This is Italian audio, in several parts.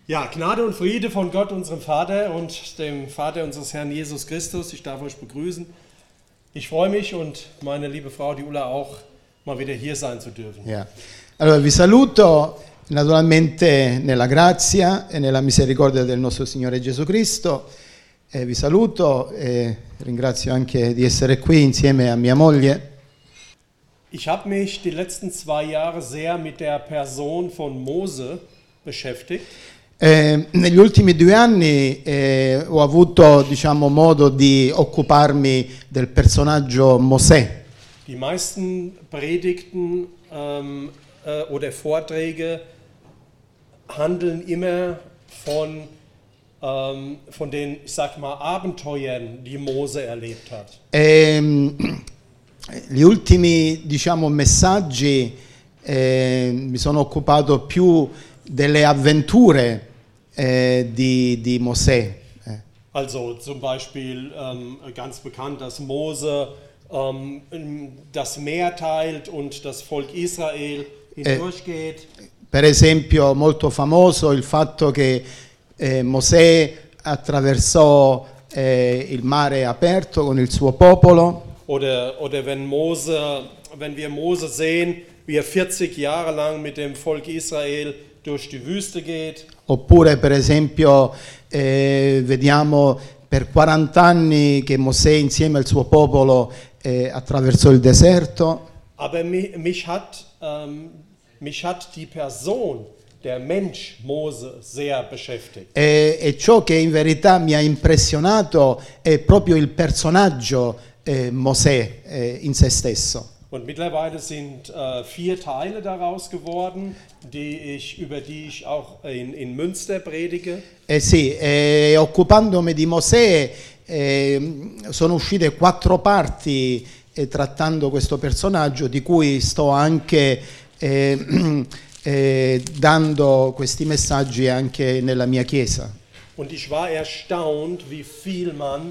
Ja, Gnade und Friede von Gott, unserem Vater und dem Vater unseres Herrn Jesus Christus. Ich darf euch begrüßen. Ich freue mich und meine liebe Frau, die Ulla, auch mal wieder hier sein zu dürfen. Yeah. Allora vi saluto naturalmente nella grazia e nella misericordia del nostro Signore Gesù Cristo. Vi saluto e ringrazio anche di essere qui insieme a mia moglie. Ich habe mich die letzten 2 Jahre sehr mit der Person von Mose beschäftigt. Negli ultimi 2 anni ho avuto, modo di occuparmi del personaggio Mosè. Die meisten Predigten oder Vorträge handeln immer von den, ich sag mal, Abenteuern, die Mose erlebt hat. Gli ultimi, messaggi mi sono occupato più delle avventure di Mosè. Also zum Beispiel ganz bekannt, dass Mose das Meer teilt und das Volk Israel hindurchgeht. Per esempio, molto famoso il fatto che Mosè attraversò il mare aperto con il suo popolo. Oder wenn wir Mose sehen, wie er 40 Jahre lang mit dem Volk Israel durch die Wüste geht. Oppure per esempio vediamo per 40 anni che Mosè insieme al suo popolo attraversò il deserto. Aber mich hat die Person, der Mensch Mose, sehr beschäftigt. E ciò che in verità mi ha impressionato è proprio il personaggio Mosè in se stesso. Und mittlerweile sind 4 Teile daraus geworden, über die ich auch in Münster predige. Sì, occupandomi di Mosè sono uscite 4 parti trattando questo personaggio, di cui sto anche dando questi messaggi anche nella mia chiesa. Und ich war erstaunt, wie viel man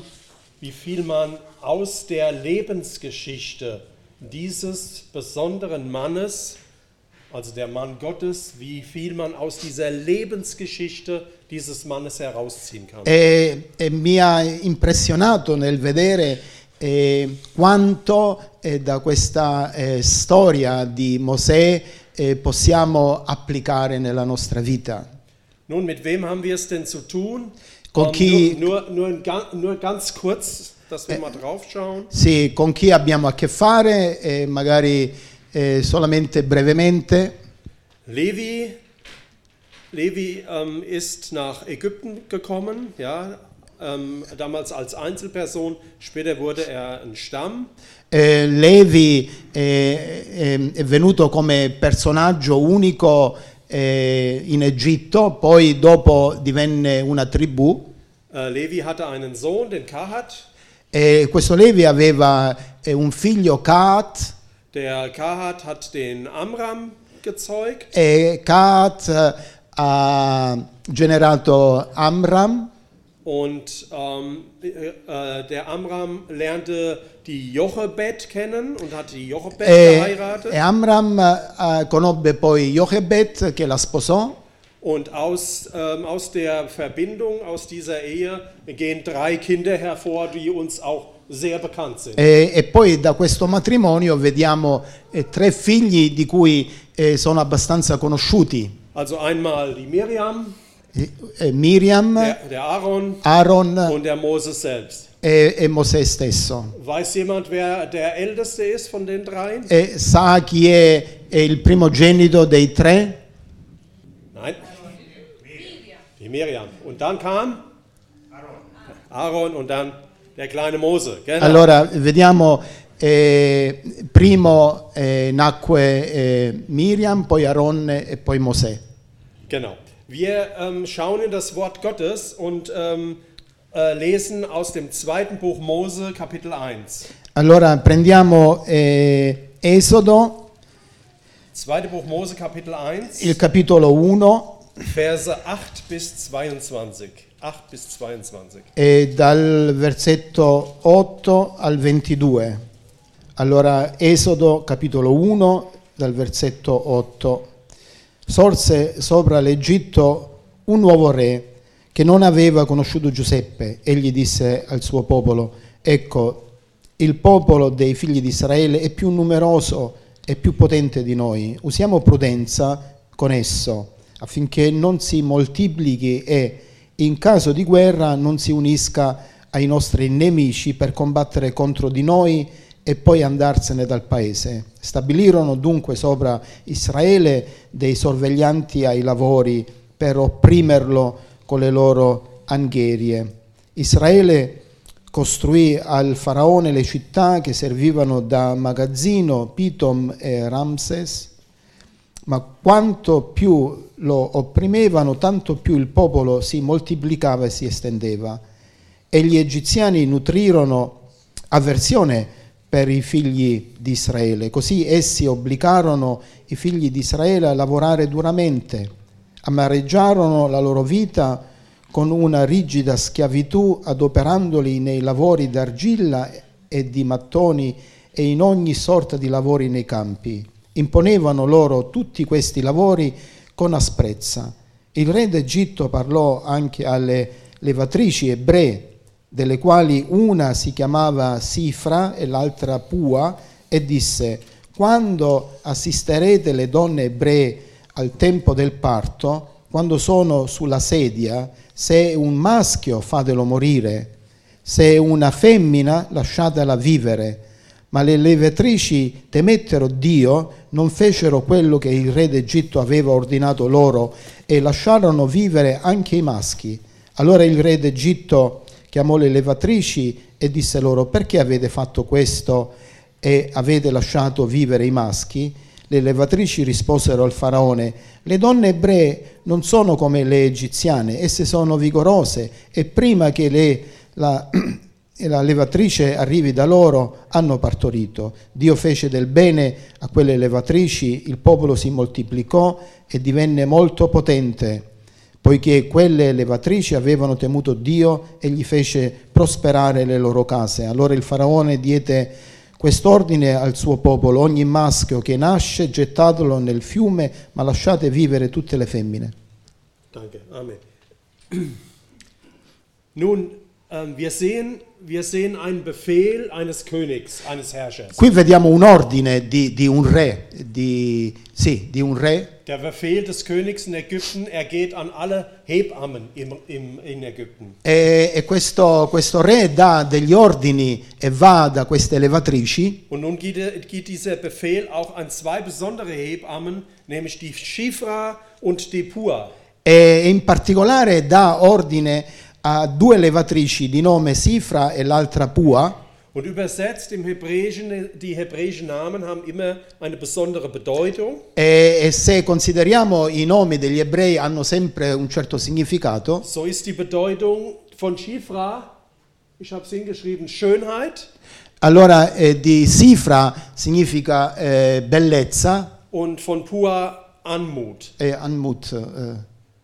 aus der Lebensgeschichte dieses besonderen Mannes, also der Mann Gottes, wie viel man aus dieser Lebensgeschichte dieses Mannes herausziehen kann. Mi ha impressionato nel vedere quanto da questa storia di Mosè possiamo applicare nella nostra vita. Nun, mit wem haben wir es denn zu tun? Con chi, nur ganz kurz, dass wir mal drauf schauen. Sì, con chi abbiamo a che fare, magari solamente brevemente. Levi ist nach Ägypten gekommen, ja, damals als Einzelperson, später wurde er ein Stamm. Levi è venuto come personaggio unico in Egitto, poi dopo divenne una tribù. Levi hatte einen Sohn, den Kahat. Questo Levi aveva un figlio, Kahat. Der Kahat hat den Amram gezeugt. E Kahat ha generato Amram. Und der Amram lernte die Jochebed kennen und hat die Jochebed geheiratet. E Amram conobbe poi Jochebed che la sposò. Und aus der Verbindung, aus dieser Ehe, gehen 3 Kinder hervor, die uns auch sehr bekannt sind. E poi da questo matrimonio vediamo 3 figli di cui sono abbastanza conosciuti. Also einmal die Miriam, der Aaron und der Moses selbst. E Mosè stesso. Weiß jemand, wer der Älteste ist von den 3? Sa chi è il primogenito dei 3? Nein. Die Miriam. Und dann kam Aaron und dann der kleine Mose. Genau. Allora, vediamo, primo nacque Miriam, poi Aaron e poi Mosè. Genau. Wir schauen in das Wort Gottes und lesen aus dem 2. Buch Mose, Kapitel 1. Allora, prendiamo Esodo, 2. Buch Mose, Kapitel 1. il capitolo 1. Verse 8 bis 22. 8 bis 22. E dal versetto 8 al 22. Allora, Esodo, capitolo 1, dal versetto 8. Sorse sopra l'Egitto un nuovo re che non aveva conosciuto Giuseppe. Egli disse al suo popolo: ecco, il popolo dei figli di Israele è più numeroso e più potente di noi. Usiamo prudenza con esso affinché non si moltiplichi e in caso di guerra non si unisca ai nostri nemici per combattere contro di noi e poi andarsene dal paese. Stabilirono dunque sopra Israele dei sorveglianti ai lavori per opprimerlo con le loro angherie. Israele costruì al faraone le città che servivano da magazzino, Pitom e Ramses, ma quanto più lo opprimevano, tanto più il popolo si moltiplicava e si estendeva. E gli egiziani nutrirono avversione per i figli di Israele, così essi obbligarono i figli di Israele a lavorare duramente, amareggiarono la loro vita con una rigida schiavitù, adoperandoli nei lavori d'argilla e di mattoni e in ogni sorta di lavori nei campi. Imponevano loro tutti questi lavori con asprezza. Il re d'Egitto parlò anche alle levatrici ebree, delle quali una si chiamava Sifra e l'altra Pua, e disse: quando assisterete le donne ebree al tempo del parto, quando sono sulla sedia, se è un maschio fatelo morire, se è una femmina lasciatela vivere. Ma le levatrici temettero Dio, non fecero quello che il re d'Egitto aveva ordinato loro e lasciarono vivere anche i maschi. Allora il re d'Egitto chiamò le levatrici e disse loro: perché avete fatto questo e avete lasciato vivere i maschi? Le levatrici risposero al faraone: le donne ebree non sono come le egiziane, esse sono vigorose e prima che la levatrice arrivi da loro hanno partorito. Dio fece del bene a quelle levatrici, il popolo si moltiplicò e divenne molto potente, poiché quelle levatrici avevano temuto Dio e gli fece prosperare le loro case. Allora il faraone diede quest'ordine al suo popolo: ogni maschio che nasce gettatelo nel fiume, ma lasciate vivere tutte le femmine. Danke, Amen. Nun, wir sehen einen Befehl eines Königs, eines Herrschers. Qui vediamo un ordine di un re, di un re. Der Befehl des Königs in Ägypten, geht an alle Hebammen in Ägypten. E questo re dà degli ordini e va da queste levatrici. Und nun geht dieser Befehl auch an zwei besondere Hebammen, nämlich die Shifra und die Pua. E in particolare dà ordine a due levatrici di nome Sifra e l'altra Pua. Und übersetzt im Hebräischen, die hebräischen Namen haben immer eine besondere Bedeutung. E se consideriamo i nomi degli ebrei hanno sempre un certo significato. So ist die Bedeutung von Shifra, ich habe es hingeschrieben, Schönheit. Allora di Sifra significa bellezza. Und von Pua Anmut. Anmut.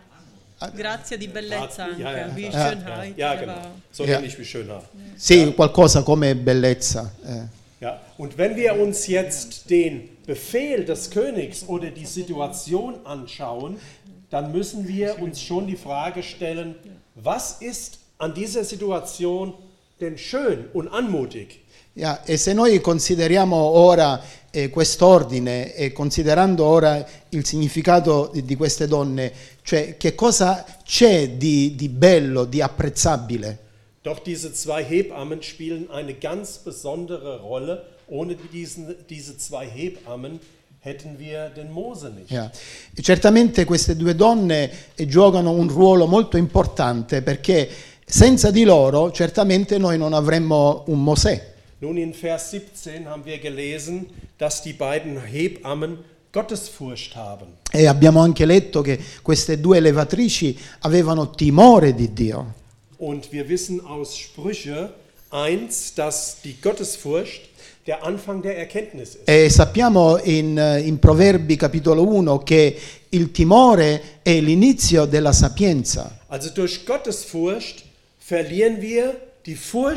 Grazia di bellezza anche, wie Ja, Schönheit. genau. So ähnlich wie Schönheit. Sì, qualcosa come bellezza. Ja. Und wenn wir uns jetzt den Befehl des Königs oder die Situation anschauen, dann müssen wir uns schon die Frage stellen, was ist an dieser Situation denn schön und anmutig? Yeah, e se noi consideriamo ora quest'ordine e considerando ora il significato di queste donne, cioè che cosa c'è di bello, di apprezzabile? Doch diese zwei Hebammen spielen eine ganz besondere Rolle. Ohne diese zwei Hebammen hätten wir den Mose nicht. Yeah. E certamente queste due donne giocano un ruolo molto importante, perché senza di loro certamente noi non avremmo un Mosè. Nun in Vers 17 haben wir gelesen, dass die beiden Hebammen Gottesfurcht haben. E abbiamo anche letto che queste due levatrici avevano timore di Dio. Und wir wissen aus Sprüche 1, dass die Gottesfurcht der Anfang der Erkenntnis ist. E sappiamo in Proverbi capitolo 1 che il timore è l'inizio della sapienza. Also durch Gottesfurcht verlieren wir die Furcht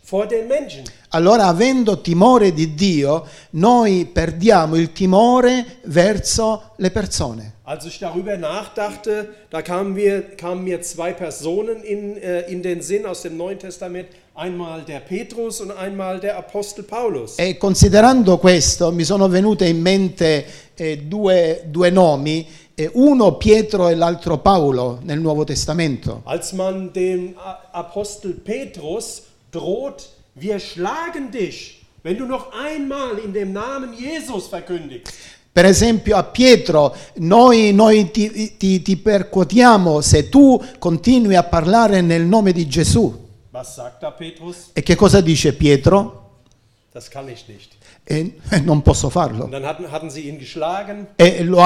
vor den Menschen. Allora, avendo timore di Dio, noi perdiamo il timore verso le persone. Als ich darüber nachdachte, da kamen mir zwei Personen in den Sinn aus dem Neuen Testament, einmal der Petrus und einmal der Apostel Paulus. E considerando questo, mi sono venute in mente due nomi, uno Pietro e l'altro Paolo nel Nuovo Testamento. Als man dem Apostel Petrus droht, wir schlagen dich, wenn du noch einmal in dem Namen Jesus verkündigst. Per esempio a Pietro, noi ti percuotiamo se tu continui a parlare nel nome di Gesù. Was sagt da Petrus? E che cosa dice Pietro? Das kann ich nicht. Non posso farlo. Und dann hatten sie ihn geschlagen. E lo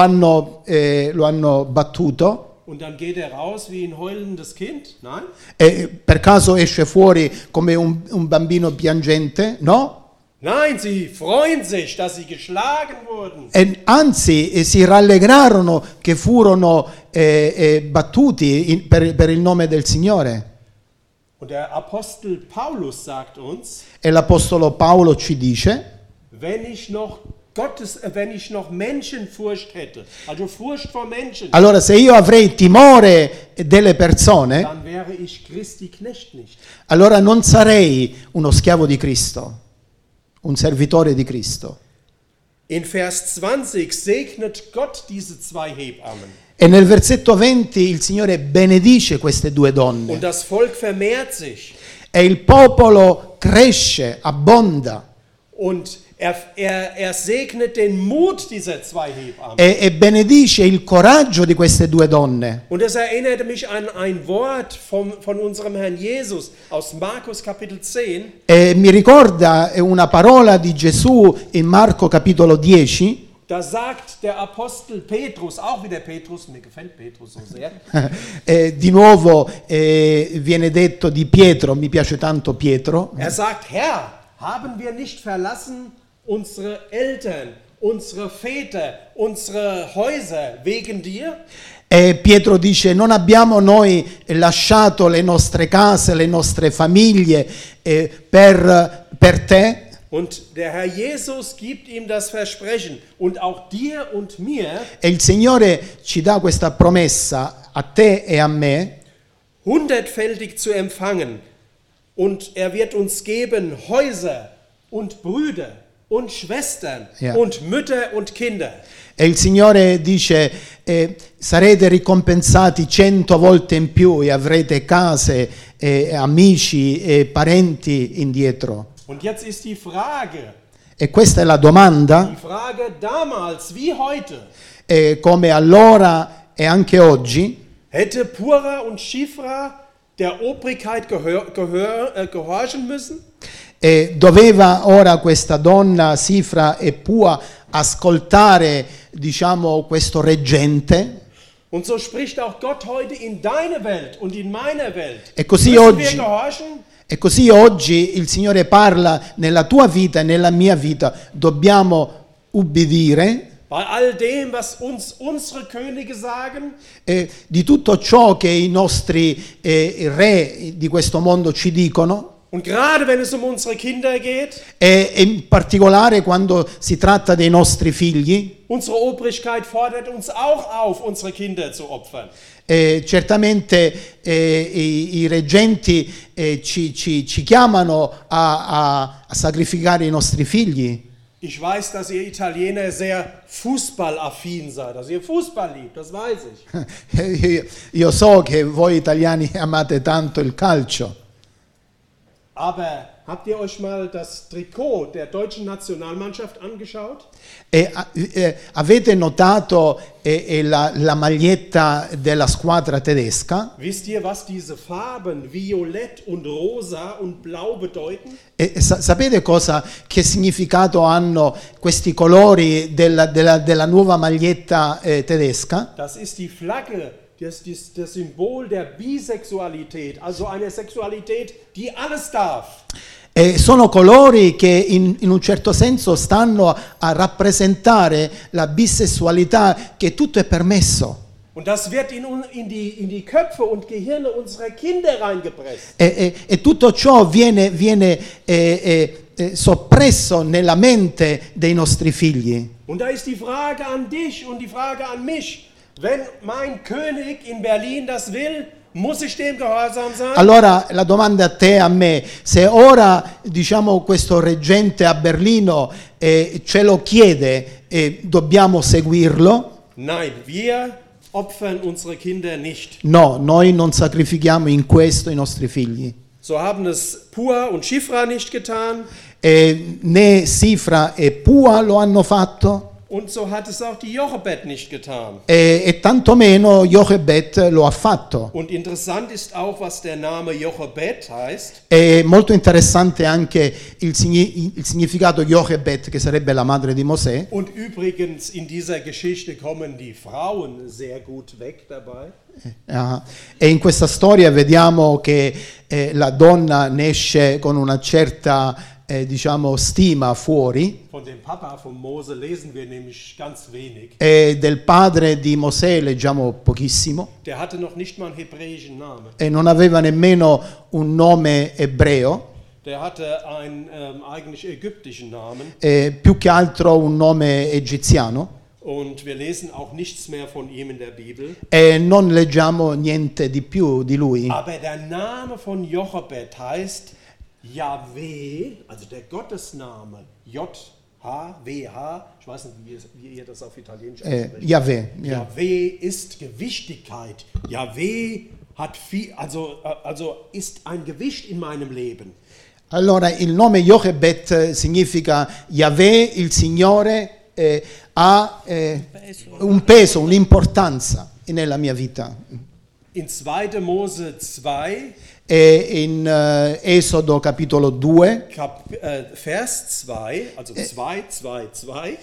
hanno battuto. Und dann geht raus wie ein heulendes Kind? Nein? E per caso esce fuori come un bambino piangente? No? Nein, sie freuen sich, dass sie geschlagen wurden. E anzi, si rallegrarono che furono battuti per il nome del Signore. Und der Apostel Paulus sagt uns, E l'Apostolo Paolo ci dice: wenn ich noch Menschenfurcht hätte, also Furcht vor Menschen, allora se io avrei timore delle persone, dann wäre ich Christi Knecht nicht. allora non sarei uno schiavo di Cristo, un servitore di Cristo. In Vers 20 segnet Gott diese zwei Hebammen. E nel versetto 20 il Signore benedice queste due donne. Und das Volk vermehrt sich. E il popolo cresce, abbonda. Und er segnet den Mut dieser zwei Hebammen. E benedice il coraggio di queste due donne. Und es erinnerte mich an ein Wort von unserem Herrn Jesus aus Markus Kapitel 10. E mi ricorda una parola di Gesù in Marco capitolo 10. Da sagt der Apostel Petrus, auch wieder Petrus, mir gefällt Petrus so sehr. Di nuovo viene detto di Pietro, mi piace tanto Pietro. Er sagt, Herr, haben wir nicht verlassen unsere Eltern, unsere Väter, unsere Häuser wegen dir? E Pietro dice: non abbiamo noi lasciato le nostre case, le nostre famiglie per te? Und der Herr Jesus gibt ihm das Versprechen, und auch dir und mir, E il Signore ci dà questa promessa a te e a me, hundertfältig zu empfangen. Und er wird uns geben Häuser und Brüder und Schwestern und Mütter und Kinder. E il Signore dice: sarete ricompensati 100 volte in più e avrete case, amici e parenti indietro. Und jetzt ist die Frage, E questa è la domanda, die Frage damals wie heute. come allora e anche oggi, Hätte Pura und Shifra der Obrigkeit gehorchen müssen? doveva ora questa donna Sifra e Pua ascoltare, diciamo, questo reggente? Und so spricht auch Gott heute in deine Welt und in meiner Welt. E così Müssen wir oggi gehorchen? E così oggi il Signore parla nella tua vita e nella mia vita, dobbiamo ubbidire Bei all dem, was uns unsere Könige sagen, di tutto ciò che i nostri re di questo mondo ci dicono, und gerade wenn es unsere Kinder geht, e in particolare quando si tratta dei nostri figli. unsere Obrigkeit fordert uns auch auf, unsere Kinder zu opfern. Certamente i reggenti ci chiamano a sacrificare i nostri figli. Ich weiß, dass ihr Italiener sehr fußballaffin seid, dass ihr Fußball liebt, das weiß ich. Io so che voi italiani amate tanto il calcio. Aber habt ihr euch mal das Trikot der deutschen Nationalmannschaft angeschaut? Avete notato la maglietta della squadra tedesca? Wisst ihr, was diese Farben Violett und Rosa und Blau bedeuten? Sapete che significato hanno questi colori della nuova maglietta tedesca? Das ist die Flagge, das Symbol der Bisexualität, also eine Sexualität, die alles darf. Sono colori che in un certo senso stanno a rappresentare la bisessualità, che tutto è permesso. Und das wird in die Köpfe und Gehirne unserer Kinder reingepresst. E tutto ciò viene soppresso nella mente dei nostri figli. Und da ist die Frage an dich und die Frage an mich. Wenn mein König in Berlin das will, muss ich dem gehorsam sein? Allora la domanda a te e a me, se ora diciamo questo reggente a Berlino ce lo chiede, dobbiamo seguirlo? Nein, wir opfern unsere Kinder nicht. No, noi non sacrifichiamo in questo i nostri figli. So haben es Pua und Shifra nicht getan. Né Sifra e Pua lo hanno fatto. Und so hat es auch die Jochebed nicht getan. E tantomeno Jochebed lo ha fatto. Und interessant ist auch, was der Name Jochebed heißt. È molto interessante anche il significato Jochebed, che sarebbe la madre di Mosè. Und übrigens, in dieser Geschichte kommen die Frauen sehr gut weg dabei. E in questa storia vediamo che la donna ne esce con una certa diciamo stima fuori. Von dem Papa von Mose lesen wir nämlich ganz wenig. E del padre di Mosè leggiamo pochissimo. Der hatte noch nicht mal einen hebräischen Namen. E non aveva nemmeno un nome ebreo. Der hatte einen eigentlich ägyptischen Namen. Più che altro un nome egiziano. Und wir lesen auch nichts mehr von ihm in der Bibel. E non leggiamo niente di più di lui. Aber der Name von Jochebed heißt Yahweh, also der Gottesname, J-H-W-H, ich weiß nicht, wie ihr das auf Italienisch aussprecht. Yahweh. Yahweh ist Gewichtigkeit. Yahweh hat viel, also ist ein Gewicht in meinem Leben. Allora il nome Jochebed significa Yahweh, il Signore ha un peso, un'importanza nella mia vita. In 2. Mose 2 e in Esodo capitolo 2 Vers 2, also 2,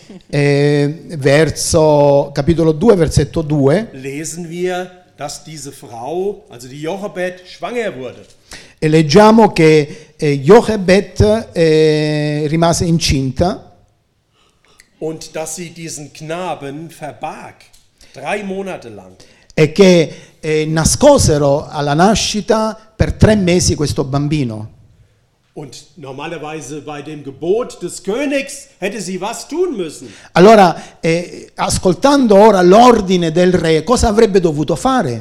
verso capitolo 2 versetto 2 lesen wir, dass diese Frau, also die Jochebed, schwanger wurde. E leggiamo che Jochebed rimase incinta und dass sie diesen Knaben verbarg, 3 Monate lang. E che nascosero alla nascita per 3 mesi questo bambino. Und normalerweise bei dem Gebot des Königs hätte sie was tun müssen. Allora, ascoltando ora l'ordine del re, cosa avrebbe dovuto fare?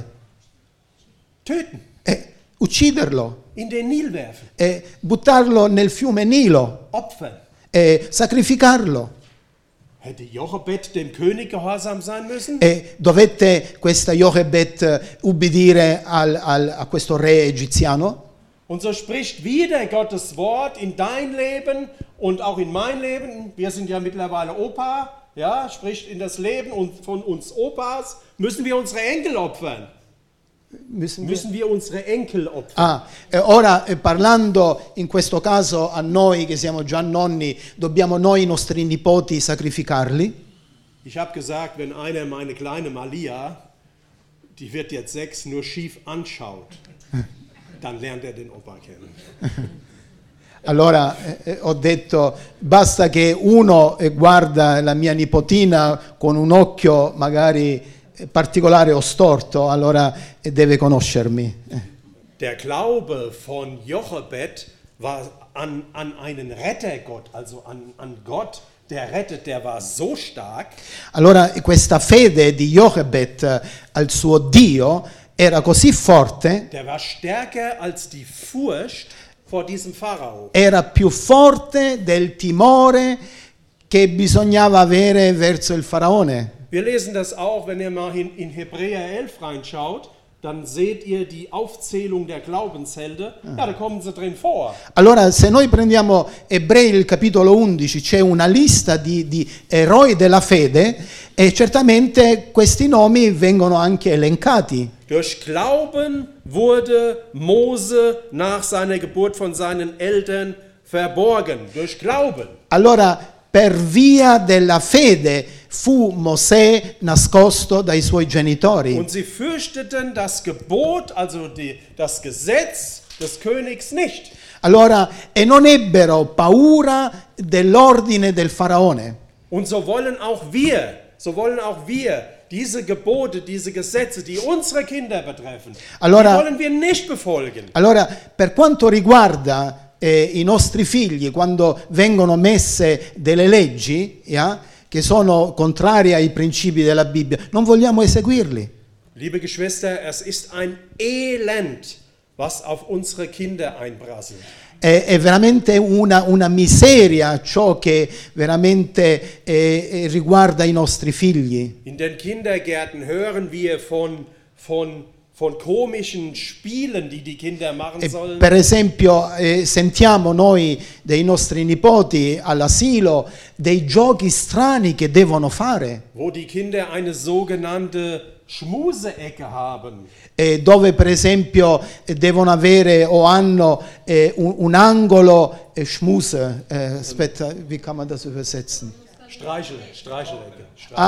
Töten. Ucciderlo. In den Nil werfen. Buttarlo nel fiume Nilo. Opfern. Sacrificarlo. Hätte Jochebed dem König gehorsam sein müssen? E dovette questa Jochebed ubbidire a questo re egiziano? Und so spricht wieder Gottes Wort in dein Leben und auch in mein Leben. Wir sind ja mittlerweile Opa, ja, spricht in das Leben und von uns Opas müssen wir unsere Enkel opfern. Müssen wir unsere Enkel opfern. Ora parlando in questo caso a noi che siamo già nonni, dobbiamo noi i nostri nipoti sacrificarli? Ich habe gesagt, wenn einer meine kleine Malia, die wird jetzt 6, nur schief anschaut, dann lernt er den Opa kennen. Allora ho detto, basta che uno guarda la mia nipotina con un occhio magari particolare o storto, allora deve conoscermi. Der Glaube von Jochebed war an einen Rettergott, also an Gott, der rettet, der war so stark. Allora questa fede di Jochebed al suo Dio era così forte, der war stärker als die Furcht vor diesem Pharao. Era più forte del timore che bisognava avere verso il faraone. Wir lesen das auch, wenn ihr mal in Hebräer 11 reinschaut, dann seht ihr die Aufzählung der Glaubenshelden. Ja, da kommen sie drin vor. Allora, se noi prendiamo Ebrei il capitolo 11, c'è una lista di eroi della fede e certamente questi nomi vengono anche elencati. Durch Glauben wurde Mose nach seiner Geburt von seinen Eltern verborgen. Durch Glauben. Allora, per via della fede fu Mosè nascosto dai suoi genitori. Und sie fürchteten das Gebot, also das Gesetz des Königs nicht. Allora, e non ebbero paura dell'ordine del faraone. Und so wollen auch wir diese Gebote, diese Gesetze, die unsere Kinder betreffen, Allora- die wollen wir nicht befolgen. Allora, per quanto riguarda i nostri figli, quando vengono messe delle leggi che sono contrarie ai principi della Bibbia, non vogliamo eseguirli. Liebe Geschwister, es ist ein Elend, was auf unsere Kinder einprasselt. È veramente una miseria ciò che veramente riguarda i nostri figli. In den Kindergärten hören wir von komischen Spielen, die Kinder machen sollen. Per esempio, sentiamo noi dei nostri nipoti all'asilo dei giochi strani che devono fare, Wo die Kinder eine sogenannte Schmuseecke haben. dove per esempio devono avere o hanno un angolo schmuse, aspetta, wie kann man das übersetzen? Streichelecke.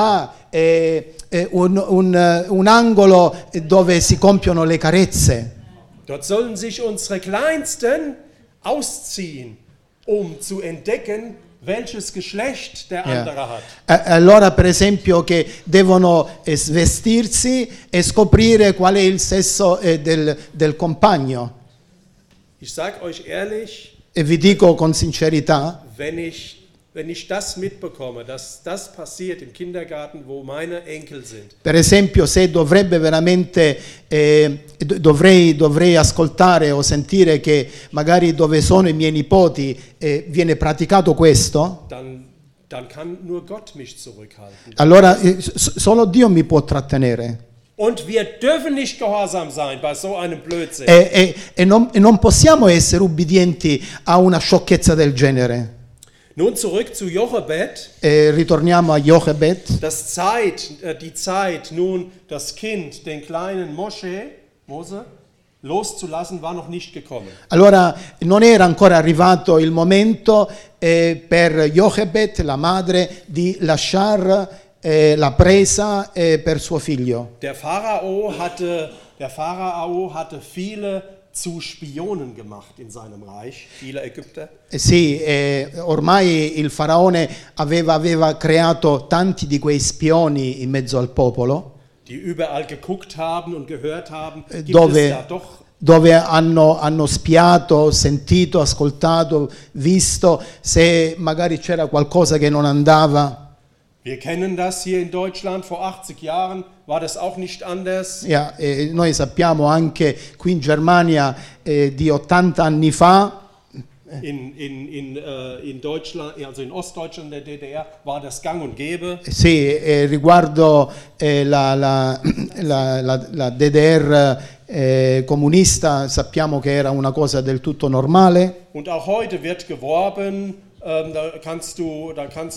Un angolo dove si compiono le carezze. Dort sollen sich unsere Kleinsten ausziehen, um zu entdecken, welches Geschlecht der andere hat. Allora per esempio che devono svestirsi e scoprire qual è il sesso del compagno. Ich sage euch ehrlich, E vi dico con sincerità, wenn ich das mitbekomme, dass das passiert im Kindergarten, wo meine Enkel sind, per esempio se dovrebbe veramente dovrei ascoltare o sentire che magari dove sono i miei nipoti viene praticato questo, dann kann nur Gott mich zurückhalten. allora solo Dio mi può trattenere. Und wir dürfen nicht gehorsam sein bei so einem Blödsinn. E non possiamo essere ubbidienti a una sciocchezza del genere. Nun zurück zu Jochebed. Ritorniamo a Jochebed. Die Zeit, nun das Kind, den kleinen Mose, loszulassen, war noch nicht gekommen. Allora non era ancora arrivato il momento per Jochebed, la madre, di lasciare la presa per suo figlio. Der Pharao hatte viele zu Spionen gemacht in seinem Reich, viele Ägypter. Sì, ormai il faraone aveva creato tanti di quei spioni in mezzo al popolo, Die überall geguckt haben und gehört haben, gibt es da doch dove hanno spiato, sentito, ascoltato, visto se magari c'era qualcosa che non andava. Wir kennen das hier in Deutschland, vor 80 Jahren war das auch nicht anders. Noi sappiamo anche qui in Germania di 80 anni fa, In Deutschland, also in Ostdeutschland, der DDR, war das gang und gäbe. sì, riguardo la DDR comunista sappiamo che era una cosa del tutto normale. Und auch heute wird geworben, da kannst du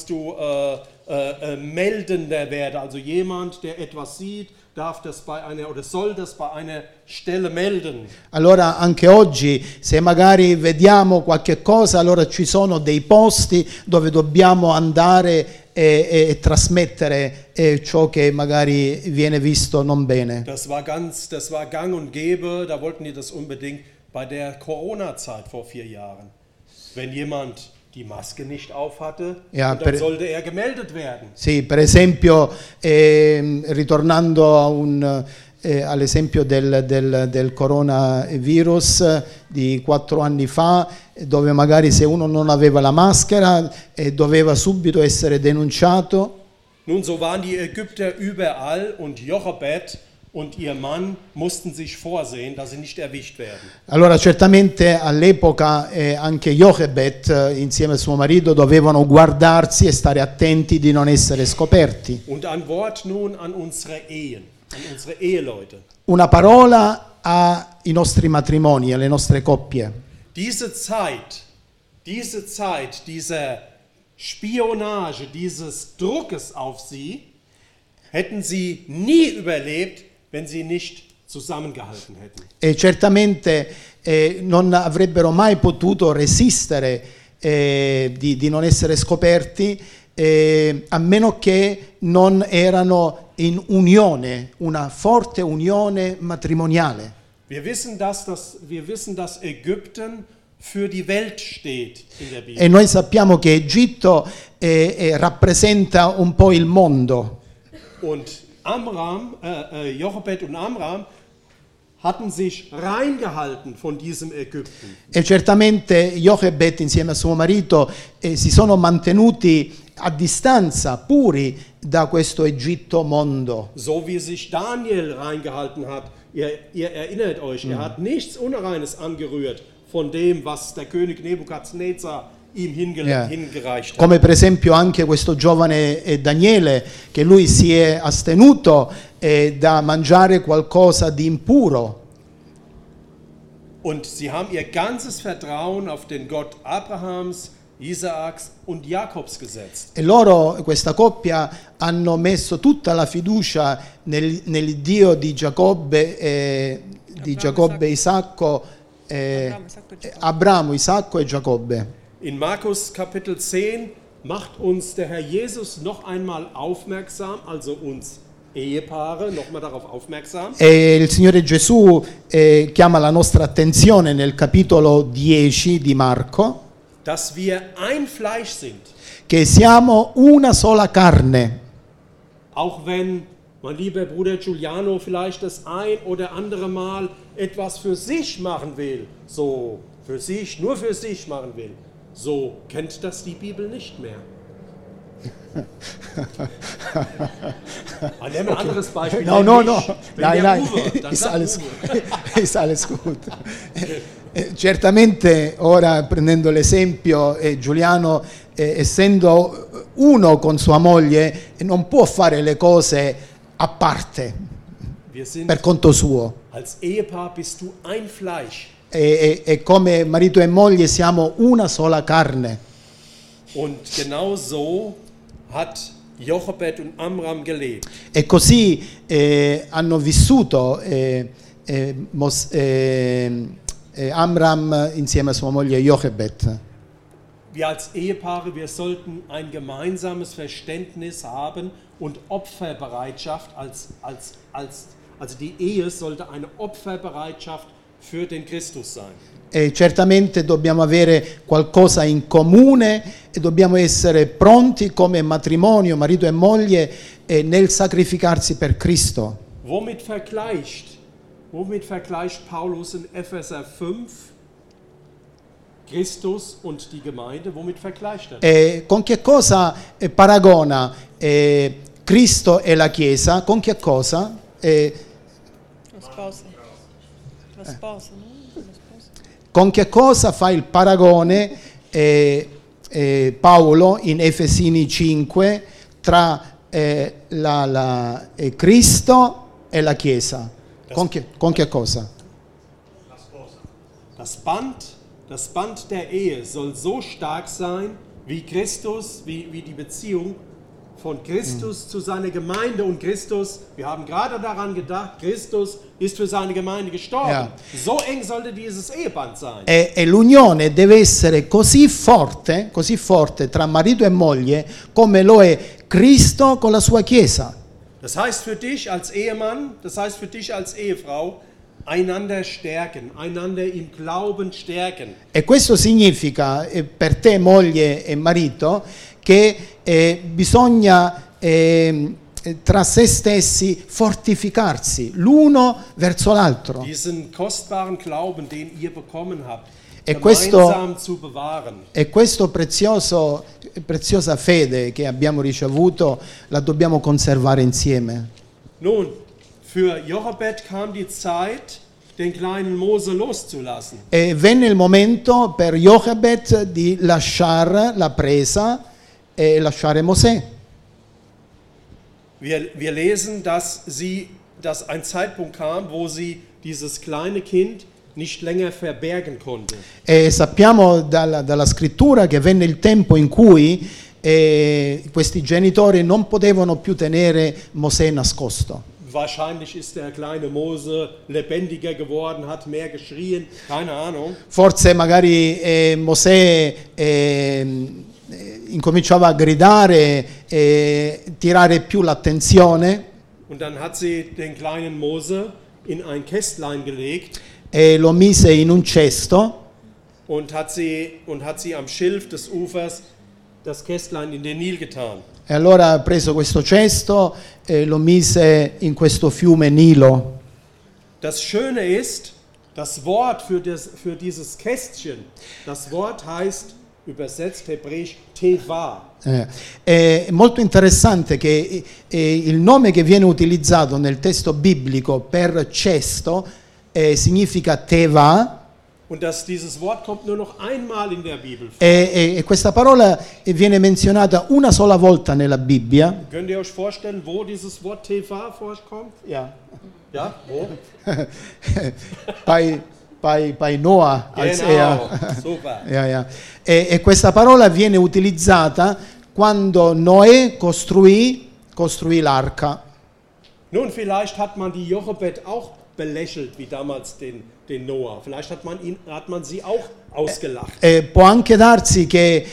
meldender werden, also jemand, der etwas sieht, darf das bei einer oder soll das bei einer Stelle melden. Allora anche oggi se magari vediamo qualche cosa, allora ci sono dei posti dove dobbiamo andare e trasmettere ciò che magari viene visto non bene. Das war gang und gäbe, da wollten die das unbedingt bei der Corona-Zeit vor 4 Jahren. Wenn jemand die Maske nicht auf hatte, Ja, und dann sollte er gemeldet werden. Sì, per esempio, ritornando all'esempio del coronavirus di 4 anni fa, dove magari se uno non aveva la maschera doveva subito essere denunciato. Nun, so waren die Ägypter überall und Jochebed und ihr Mann mussten sich vorsehen, dass sie nicht erwischt werden. Allora certamente all'epoca anche Jochebed insieme a suo marito dovevano guardarsi e stare attenti di non essere scoperti. Und ein Wort nun an unsere Ehen, an unsere Eheleute. Una parola ai nostri matrimoni, alle nostre coppie. Diese Zeit dieser Spionage, dieses Druckes auf sie, hätten sie nie überlebt, wenn sie nicht zusammengehalten hätten. E certamente non avrebbero mai potuto resistere di non essere scoperti a meno che non erano in unione, una forte unione matrimoniale. Wir wissen, dass Ägypten für die Welt steht in der Bibel. E noi sappiamo che Egitto rappresenta un po' il mondo. Und Jochebed und Amram hatten sich reingehalten von diesem Ägypten. E certamente Jochebed insieme a suo marito si sono mantenuti a distanza, puri da questo Egitto mondo. So wie sich Daniel reingehalten hat. Ihr erinnert euch, er hat nichts Unreines angerührt von dem, was der König Nebukadnezar ihm hingereicht hat. Come per esempio anche questo giovane Daniele, che lui si è astenuto da mangiare qualcosa di impuro. Und sie haben ihr ganzes Vertrauen auf den Gott Abrahams, Isaaks und Jakobs gesetzt. E loro, questa coppia, hanno messo tutta la fiducia nel Dio di Giacobbe, Isacco, Abramo, Isacco e Giacobbe. In Markus Kapitel 10 macht uns der Herr Jesus noch einmal aufmerksam, also uns Ehepaare, nochmal darauf aufmerksam. E il Signore Gesù chiama la nostra attenzione nel capitolo 10 di Marco, dass wir ein Fleisch sind. Che siamo una sola carne. Auch wenn mein lieber Bruder Giuliano vielleicht das ein oder andere Mal etwas für sich machen will, so für sich, nur für sich machen will, so kennt das die Bibel nicht mehr. Nehmen wir ein anderes Beispiel. No. Nein, ist alles gut. Certamente ora prendendo l'esempio, Giuliano essendo uno con sua moglie non può fare le cose a parte per conto suo. Als Ehepaar bist du ein Fleisch. E come marito e moglie siamo una sola carne. Und genau so hat Jochebed und Amram gelebt. E così hanno vissuto Amram insieme a sua moglie Jochebed. Wir als Ehepaare, wir sollten ein gemeinsames Verständnis haben und Opferbereitschaft also die Ehe sollte eine Opferbereitschaft für den Christus sein. E certamente dobbiamo avere qualcosa in comune e dobbiamo essere pronti come matrimonio, marito e moglie, nel sacrificarsi per Cristo. Womit vergleicht Paulus in Epheser 5 Christus und die Gemeinde? Womit vergleicht er? Con che cosa paragona Cristo e la Chiesa? Con che cosa? La sposa, no? Con che cosa fa il paragone Paolo in Efesini 5 tra Cristo e la Chiesa? Con che cosa? La sposa. Das Band der Ehe soll so stark sein, wie Christus, wie die Beziehung von Christus zu seiner Gemeinde. Und Christus, wir haben gerade daran gedacht, Christus ist für seine Gemeinde gestorben. Ja. So eng sollte dieses Eheband sein. E l'unione deve essere così forte tra marito e moglie come lo è Cristo con la sua Chiesa. Das heißt für dich als Ehemann, das heißt für dich als Ehefrau, einander stärken, einander im Glauben stärken. E questo significa per te moglie e marito che bisogna tra se stessi fortificarsi l'uno verso l'altro. Diesen kostbaren Glauben, den ihr bekommen habt, E gemeinsam zu bewahren. E questa preziosa fede che abbiamo ricevuto la dobbiamo conservare insieme. Nun, für Jochebed kam die Zeit, den kleinen Mose loszulassen. E venne il momento per Jochebed di lasciare la presa e lasciare Mosè. Wir lesen, dass ein Zeitpunkt kam, wo sie dieses kleine Kind nicht länger verbergen konnte. E sappiamo dalla scrittura che venne il tempo in cui questi genitori non potevano più tenere Mosè nascosto. Wahrscheinlich ist der kleine Mose lebendiger geworden, hat mehr geschrien, keine Ahnung. Forse magari Mosè incominciava a gridare e tirare più l'attenzione. Und dann hat sie den kleinen Mose in ein Kästlein gelegt. E lo mise in un cesto Und hat sie am Schilf des Ufers das Kästlein in den Nil getan. E allora ha preso questo cesto e lo mise in questo fiume Nilo. Das Schöne ist, das Wort für dieses Kästchen, das Wort heißt, übersetzt hebräisch, Teva. È molto interessante che il nome che viene utilizzato nel testo biblico per cesto significa Teva. Und dieses Wort kommt nur noch einmal in der Bibel vor. E questa parola viene menzionata una sola volta nella Bibbia. Könnt ihr euch vorstellen, wo dieses Wort Teva vorkommt? Ja. Ja, wo? Bei Noah, als Genau, super. Ja. E questa parola viene utilizzata quando Noè costruì l'arca. Nun, vielleicht hat man die Jochebed auch belächelt, wie damals den Noah. Vielleicht hat man sie auch ausgelacht. Può anche darsi che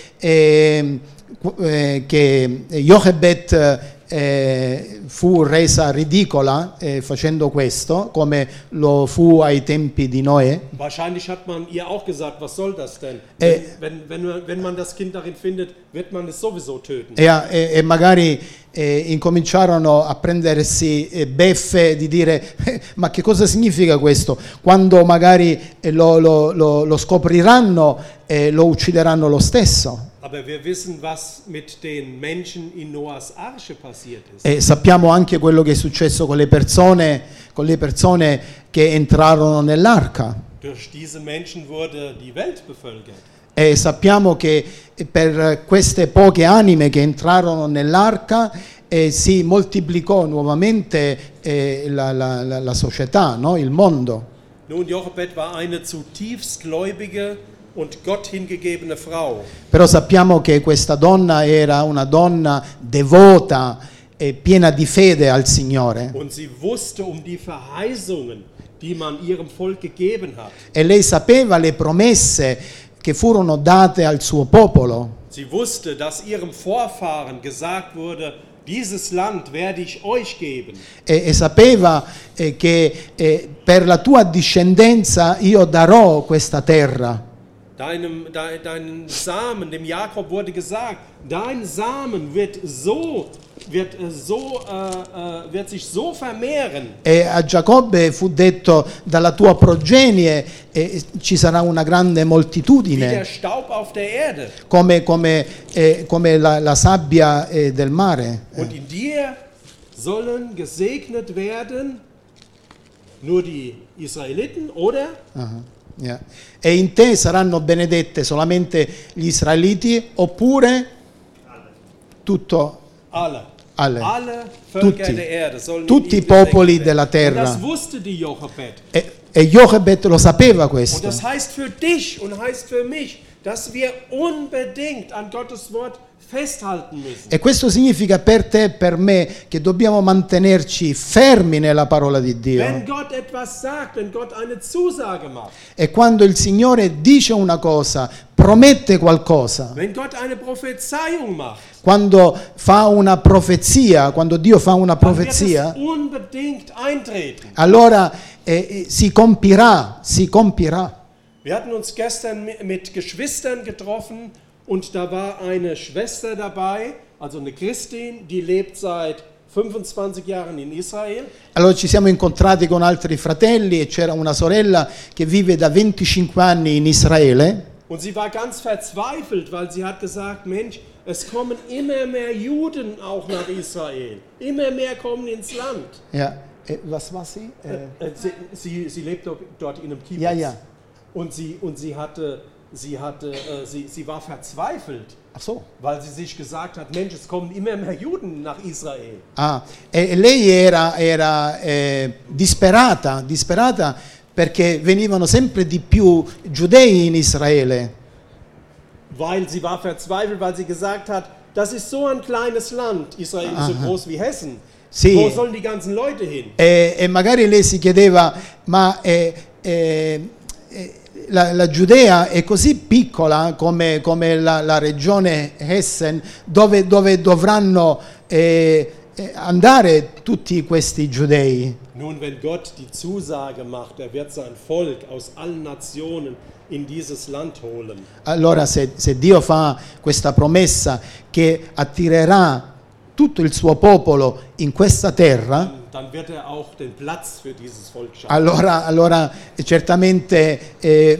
Jochebed fu resa ridicola facendo questo, come lo fu ai tempi di Noè. Wahrscheinlich hat man ihr auch gesagt, was soll das denn? Wenn man das Kind darin findet, wird man es sowieso töten. E magari incominciarono a prendersi beffe di dire ma che cosa significa questo? Quando magari lo scopriranno lo uccideranno lo stesso. Aber wir wissen, was mit den Menschen in Noahs Arche passiert ist. E sappiamo anche quello che è successo con le persone che entrarono nell'arca. Durch diese Menschen wurde die Welt bevölkert. E sappiamo che per queste poche anime che entrarono nell'arca si moltiplicò nuovamente la società, no? Il mondo. Nun, Jochebed war eine zutiefst gläubige und Gott hingegebene Frau. Però sappiamo che questa donna era una donna devota e piena di fede al Signore. Und sie wusste die Verheißungen, die man ihrem Volk gegeben hat. E lei sapeva le promesse che furono date al suo popolo. Sie wusste, dass ihrem Vorfahren gesagt wurde, dieses Land werde ich euch geben. E sapeva che per la tua discendenza io darò questa terra. Deinen Samen, dem Jakob wurde gesagt, dein Samen wird sich so vermehren. E a Giacobbe fu detto dalla tua progenie ci sarà una grande Wie moltitudine, der Staub auf der Erde. come la sabbia del mare. Und in dir sollen gesegnet werden nur die Israeliten, oder? Yeah. E in te saranno benedette solamente gli israeliti oppure tutto Alle. alle. Völker der Erde sollen Tutti in i ihm popoli gesegnet della werden. Und das terra. wusste die Jochebed. E Jochebed lo sapeva Und questo. das heißt für dich und heißt für mich, dass wir unbedingt an Gottes Wort festhalten müssen. E questo significa per te e per me che dobbiamo mantenerci fermi nella parola di Dio. Wenn Gott etwas sagt, wenn Gott eine Zusage macht, E quando il Signore dice una cosa, promette qualcosa, wenn Gott eine Prophezeiung macht, quando fa una profezia, quando Dio fa una dann wird es profezia, unbedingt eintreten. allora si compirà. Wir hatten uns gestern mit Geschwistern getroffen und da war eine Schwester dabei, also eine Christin, die lebt seit 25 Jahren in Israel. Allora ci siamo incontrati con altri fratelli e c'era una sorella che vive da 25 anni in Israele. Und sie war ganz verzweifelt, weil sie hat gesagt, Mensch, es kommen immer mehr Juden auch nach Israel. Immer mehr kommen ins Land. Ja. Was war sie? Sie lebt dort in einem Kibbutz. Ja. Und sie war verzweifelt, Ach so. weil sie sich gesagt hat, Mensch, es kommen immer mehr Juden nach Israel. E lei era disperata perché venivano sempre di più giudei in Israele. Weil sie war verzweifelt, weil sie gesagt hat, das ist so ein kleines Land, Israel ist so groß wie Hessen. Sì. Wo sollen die ganzen Leute hin? E magari lei si chiedeva, ma la Giudea è così piccola come la regione Hessen, dove dovranno andare tutti questi giudei? Nun, wenn Gott die Zusage macht, er wird sein Volk aus allen Nationen in dieses Land holen. Allora se Dio fa questa promessa che attirerà tutto il suo popolo in questa terra, Dann wird auch den Platz für dieses Volk schaffen. allora certamente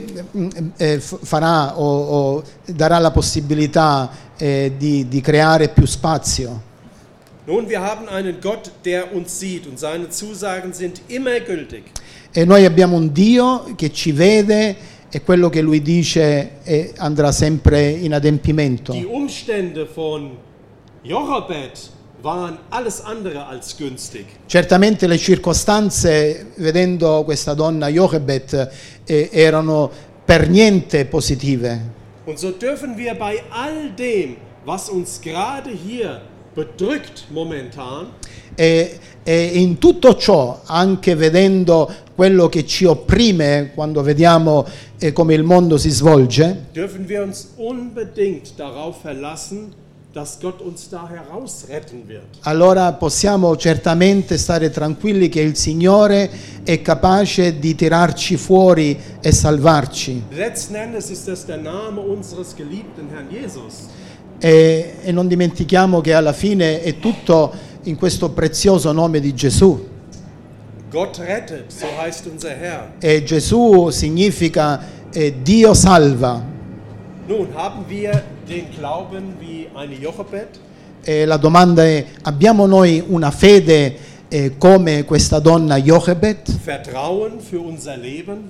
farà o darà la possibilità di creare più spazio. Nun, wir haben einen Gott, der uns sieht und seine Zusagen sind immer gültig. E noi abbiamo un Dio che ci vede e quello che Lui dice andrà sempre in adempimento. Die Umstände von Jochebed waren alles andere als günstig. Certamente le circostanze, vedendo questa donna Jochebed, erano per niente positive. Und so dürfen wir bei all dem, was uns gerade hier bedrückt momentan, E in tutto ciò, anche vedendo quello che ci opprime quando vediamo come il mondo si svolge, dürfen wir uns unbedingt darauf verlassen, dass Gott uns da herausretten wird. allora possiamo certamente stare tranquilli che il Signore è capace di tirarci fuori e salvarci. Letzten Endes ist das der Name unseres geliebten Herrn Jesus. E non dimentichiamo che alla fine è tutto in questo prezioso nome di Gesù. Gott rettet, so heißt unser Herr. E Gesù significa Dio salva. Nun, haben wir den Glauben wie eine Jochebed? E la domanda è: abbiamo noi una fede come questa donna Jochebed? Vertrauen für unser Leben,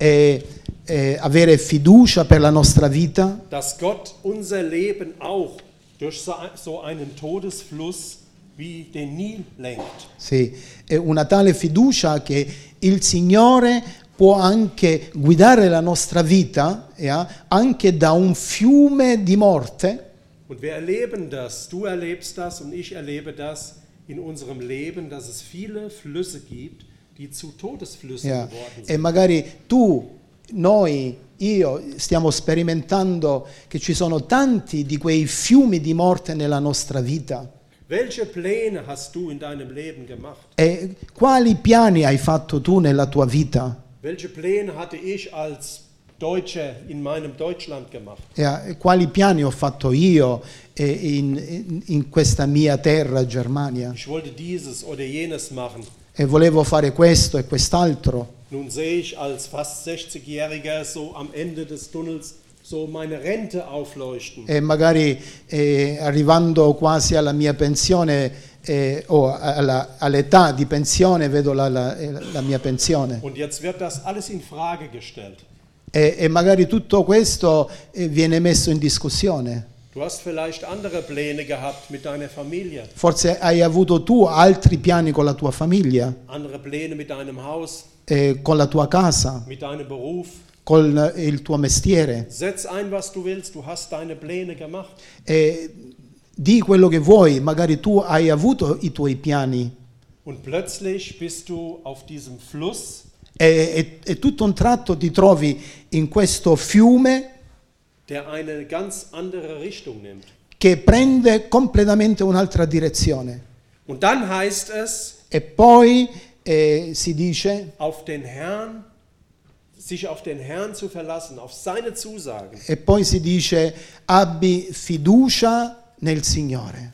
Avere fiducia per la nostra vita? dass Gott unser Leben auch durch so einen Todesfluss wie den Nil lenkt. Sì, è una tale fiducia che il Signore può anche guidare la nostra vita anche da un fiume di morte. Und wir erleben das, du erlebst das und ich erlebe das in unserem Leben, dass es viele Flüsse gibt, die zu Todesflüssen geworden E sind. magari tu, noi, io stiamo sperimentando che ci sono tanti di quei fiumi di morte nella nostra vita. Welche Pläne hast du in deinem Leben gemacht? E quali piani hai fatto tu nella tua vita? Welche Pläne hatte ich als Deutscher in meinem Deutschland gemacht? Quali piani ho fatto io in questa mia terra, Germania? Ich wollte dieses oder jenes machen. E volevo fare questo e quest'altro. Nun sehe ich als fast 60-Jähriger so am Ende des Tunnels so meine Rente aufleuchten. E magari arrivando quasi alla mia pensione o all'età di pensione vedo la mia pensione. Und jetzt wird das alles in Frage gestellt. E magari tutto questo viene messo in discussione. Du hast vielleicht andere Pläne gehabt mit deiner Familie, Forse hai avuto tu altri piani con la tua famiglia, andere Pläne mit deinem Haus, con la tua casa, mit deinem Beruf. con il tuo mestiere. Setz ein, was du willst, du hast deine Pläne gemacht. Di quello che vuoi, magari tu hai avuto i tuoi piani Und plötzlich bist du auf diesem Fluss, e tutto un tratto ti trovi in questo fiume der eine ganz andere Richtung nimmt. che prende completamente un'altra direzione. Und dann heißt es, E poi si dice, sich auf den Herrn zu verlassen, auf seine Zusagen. abbi fiducia nel Signore.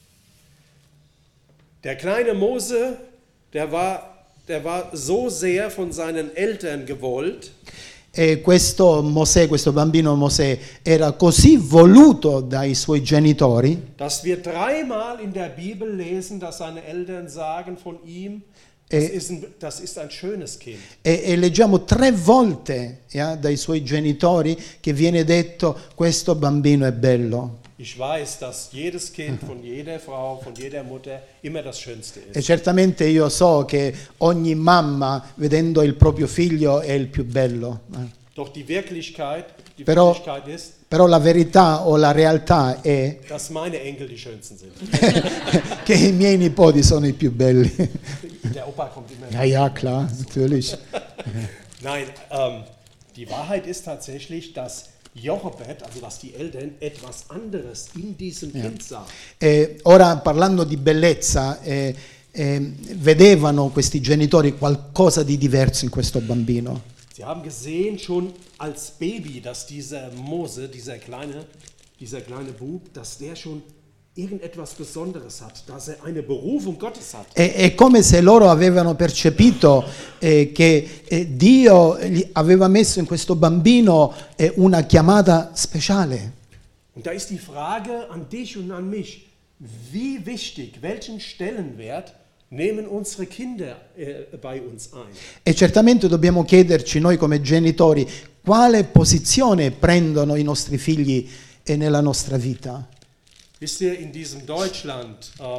Der kleine Mose, der war so sehr von seinen Eltern gewollt, E questo bambino Mosè, era così voluto dai suoi genitori, dass wir dreimal in der Bibel lesen, dass seine Eltern sagen von ihm, das ist ein schönes Kind. e leggiamo 3 volte dai suoi genitori che viene detto: questo bambino è bello. Ich weiß, dass jedes Kind von jeder Frau, von jeder Mutter immer das Schönste E ist. certamente io so che ogni mamma, vedendo il proprio figlio, è il più bello. Doch die Wirklichkeit Però ist, Però la verità o la realtà è dass meine Enkel die Schönsten sind. che i miei nipoti sono i più belli. Der Opa kommt immer. Ja, klar, natürlich. Nein, die Wahrheit ist tatsächlich, dass Jochebed, also dass die Eltern etwas anderes in diesem Kind sahen. Ora, parlando di bellezza, vedevano questi genitori qualcosa di diverso in questo bambino. Sie haben gesehen schon als Baby, dass dieser Mose, dieser kleine Bub, dass der schon irgendetwas Besonderes hat, dass er eine Berufung Gottes hat. È come se loro avevano percepito che Dio gli aveva messo in questo bambino una chiamata speciale. Und da ist die Frage an dich und an mich, wie wichtig, welchen Stellenwert nehmen unsere Kinder bei uns ein? E certamente dobbiamo chiederci noi come genitori quale posizione prendono i nostri figli nella nostra vita. Wisst ihr, in diesem Deutschland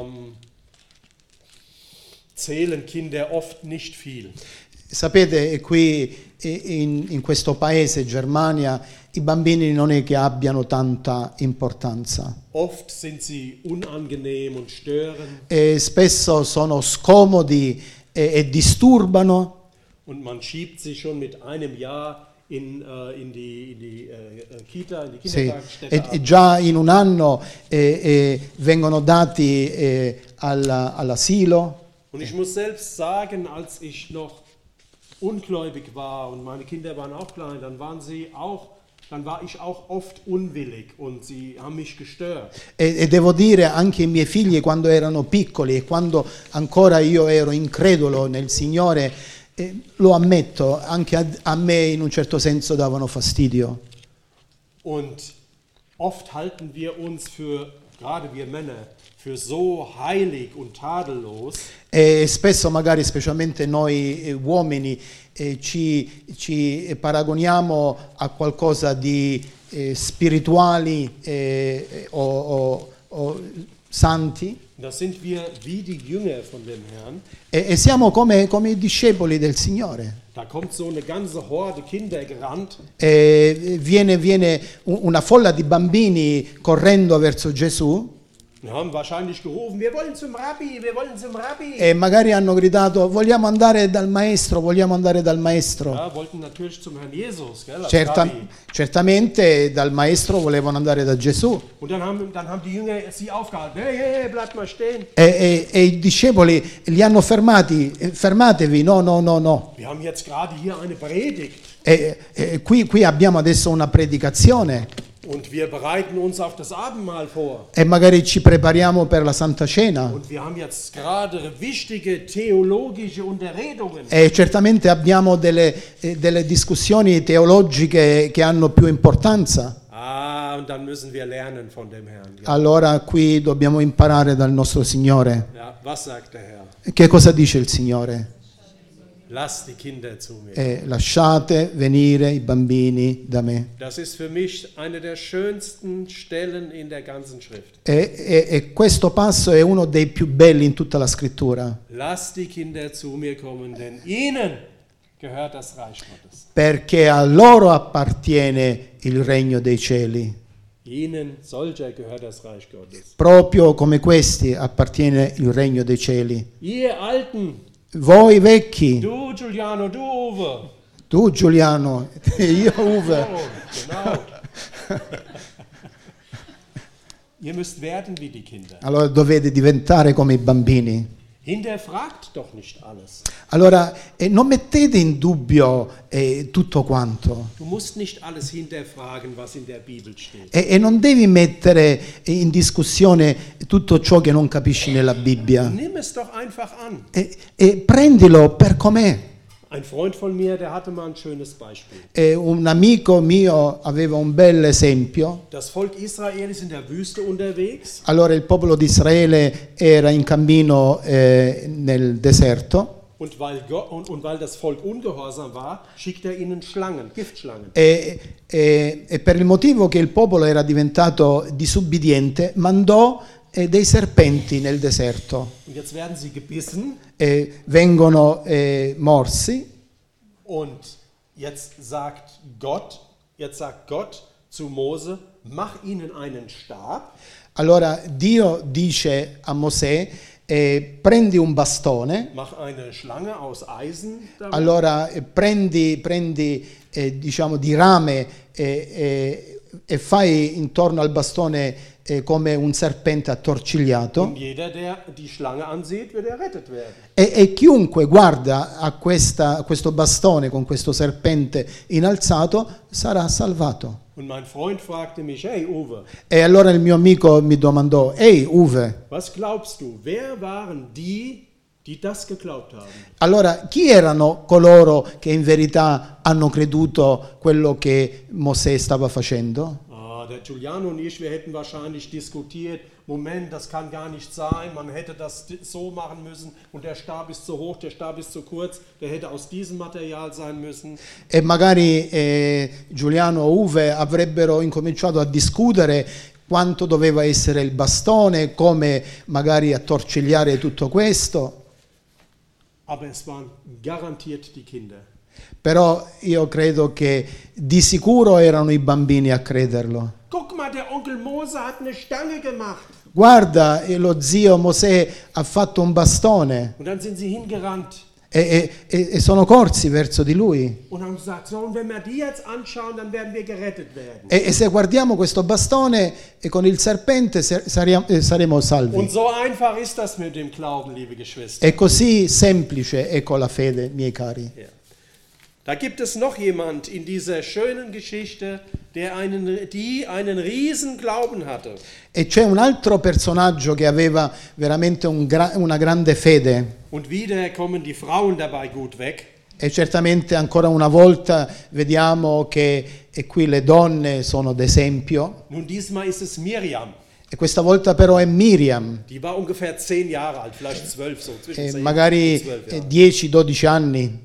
zählen Kinder oft nicht viel. Sapete, qui in questo paese, Germania, i bambini non è che abbiano tanta importanza. Oft sind sie unangenehm und stören. Spesso sono scomodi e disturbano. Und man schiebt sie schon mit einem Jahr in die Kita, in die Sì, Kindertagesstätte ab. e già in un anno vengono dati all'asilo. Und ich muss selbst sagen, als ich noch ungläubig war und meine Kinder waren auch klein, dann war ich auch oft unwillig und sie haben mich gestört. E devo dire anche i miei figli quando erano piccoli e quando ancora io ero incredulo nel Signore, lo ammetto, anche a me in un certo senso davano fastidio. Und oft halten wir uns gerade wir Männer, für so heilig und tadellos. E spesso magari, specialmente noi uomini, ci paragoniamo a qualcosa di spirituali o santi. Da sind wir wie die Jünger von dem Herrn. E siamo come i discepoli del Signore. Da kommt so eine ganze Horde Kinder gerannt. Viene una folla di bambini correndo verso Gesù. Wir haben wahrscheinlich gerufen, wir wollen zum Rabbi, wir wollen zum Rabbi. E magari hanno gridato, vogliamo andare dal maestro, vogliamo andare dal maestro. Ja, wollten natürlich zum Herrn Jesus, gell, als Rabbi. Certamente dal maestro volevano andare da Gesù. Und dann haben die Jünger sie aufgehalten. Hey, bleibt mal stehen. E i discepoli li hanno fermati, fermatevi, no. Wir haben jetzt gerade hier eine Predigt. Qui abbiamo adesso una predicazione. Und wir bereiten uns auf das Abendmahl vor. E magari ci prepariamo per la Santa Cena. Und wir haben jetzt gerade wichtige theologische Unterredungen. E certamente abbiamo delle discussioni teologiche che hanno più importanza. Und dann müssen wir lernen von dem Herrn. Ja. Allora qui dobbiamo imparare dal nostro Signore. Ja, was sagt der Herr? Che cosa dice il Signore? Lasst die Kinder zu mir. Lasciate venire i bambini da me. Das ist für mich eine der schönsten Stellen in der ganzen Schrift. E questo passo è uno dei più belli in tutta la scrittura. Lasst die Kinder zu mir kommen, denn ihnen gehört das Reich Gottes. Perché a loro appartiene il regno dei cieli. Ihnen, solcher, gehört das Reich Gottes. Proprio come questi appartiene il regno dei cieli. Ihr Alten, Voi vecchi, du Giuliano, du Uwe. tu Giuliano, io Uwe. Oh, genau. Ihr müsst werden wie die Kinder. Allora dovete diventare come i bambini. Hinterfragt doch nicht alles. Allora non mettete in dubbio tutto quanto. Du musst nicht alles hinterfragen, was in der Bibel steht. E non devi mettere in discussione tutto ciò che non capisci nella Bibbia. Nimm es doch einfach an. E prendilo per com'è. Ein Freund von mir, der hatte mal ein schönes Beispiel. Un amico mio aveva un bel esempio. Das Volk Israel ist in der Wüste unterwegs. Allora il popolo di Israele era in cammino nel deserto. Und weil das Volk ungehorsam war, schickt er ihnen Schlangen, Giftschlangen. E per il motivo che il popolo era diventato disubbidiente, mandò dei serpenti nel deserto. Und jetzt werden sie gebissen. Vengono morsi. Und jetzt sagt Gott zu Mose, mach ihnen einen Stab. Allora Dio dice a Mosè, prendi un bastone. Mach eine Schlange aus Eisen. Allora prendi diciamo di rame e fai intorno al bastone come un serpente attorcigliato. Und jeder, der die Schlange ansieht, wird errettet werden. E chiunque guarda a questo bastone con questo serpente innalzato sarà salvato. Und mein Freund fragte mich, hey Uwe, E allora il mio amico mi domandò: ehi Uwe, was glaubst du, wer waren die das geglaubt haben? allora chi erano coloro che in verità hanno creduto quello che Mosè stava facendo? Der Giuliano und ich, wir hätten wahrscheinlich diskutiert, Moment, das kann gar nicht sein, man hätte das so machen müssen und der Stab ist zu hoch, der Stab ist zu kurz, der hätte aus diesem Material sein müssen. E magari Giuliano o Uwe avrebbero incominciato a discutere quanto doveva essere il bastone, come magari attorcigliare tutto questo. Aber es waren garantiert die Kinder. Però io credo che di sicuro erano i bambini a crederlo. Guck mal, der Onkel Mose hat eine Stange gemacht. Guarda, lo zio Mosè ha fatto un bastone Und dann sind sie hingerannt e sono corsi verso di lui. und haben gesagt, so, und wenn wir die jetzt anschauen, dann werden wir gerettet werden. E se guardiamo questo bastone e con il serpente saremo salvi. Und so einfach ist das mit dem Glauben, liebe Geschwister. È così semplice, ecco la fede, miei cari. Ja. Da gibt es noch jemand in dieser schönen Geschichte, der einen riesen Glauben hatte. E c'è un altro personaggio che aveva veramente una grande fede. Und wieder kommen die Frauen dabei gut weg. E certamente ancora una volta vediamo che qui le donne sono d'esempio. Nun, diesmal ist es Miriam. E questa volta però è Miriam, Die war ungefähr 10 Jahre alt, vielleicht 12, so zwischen 10 magari und 12 Jahren. 10-12 anni.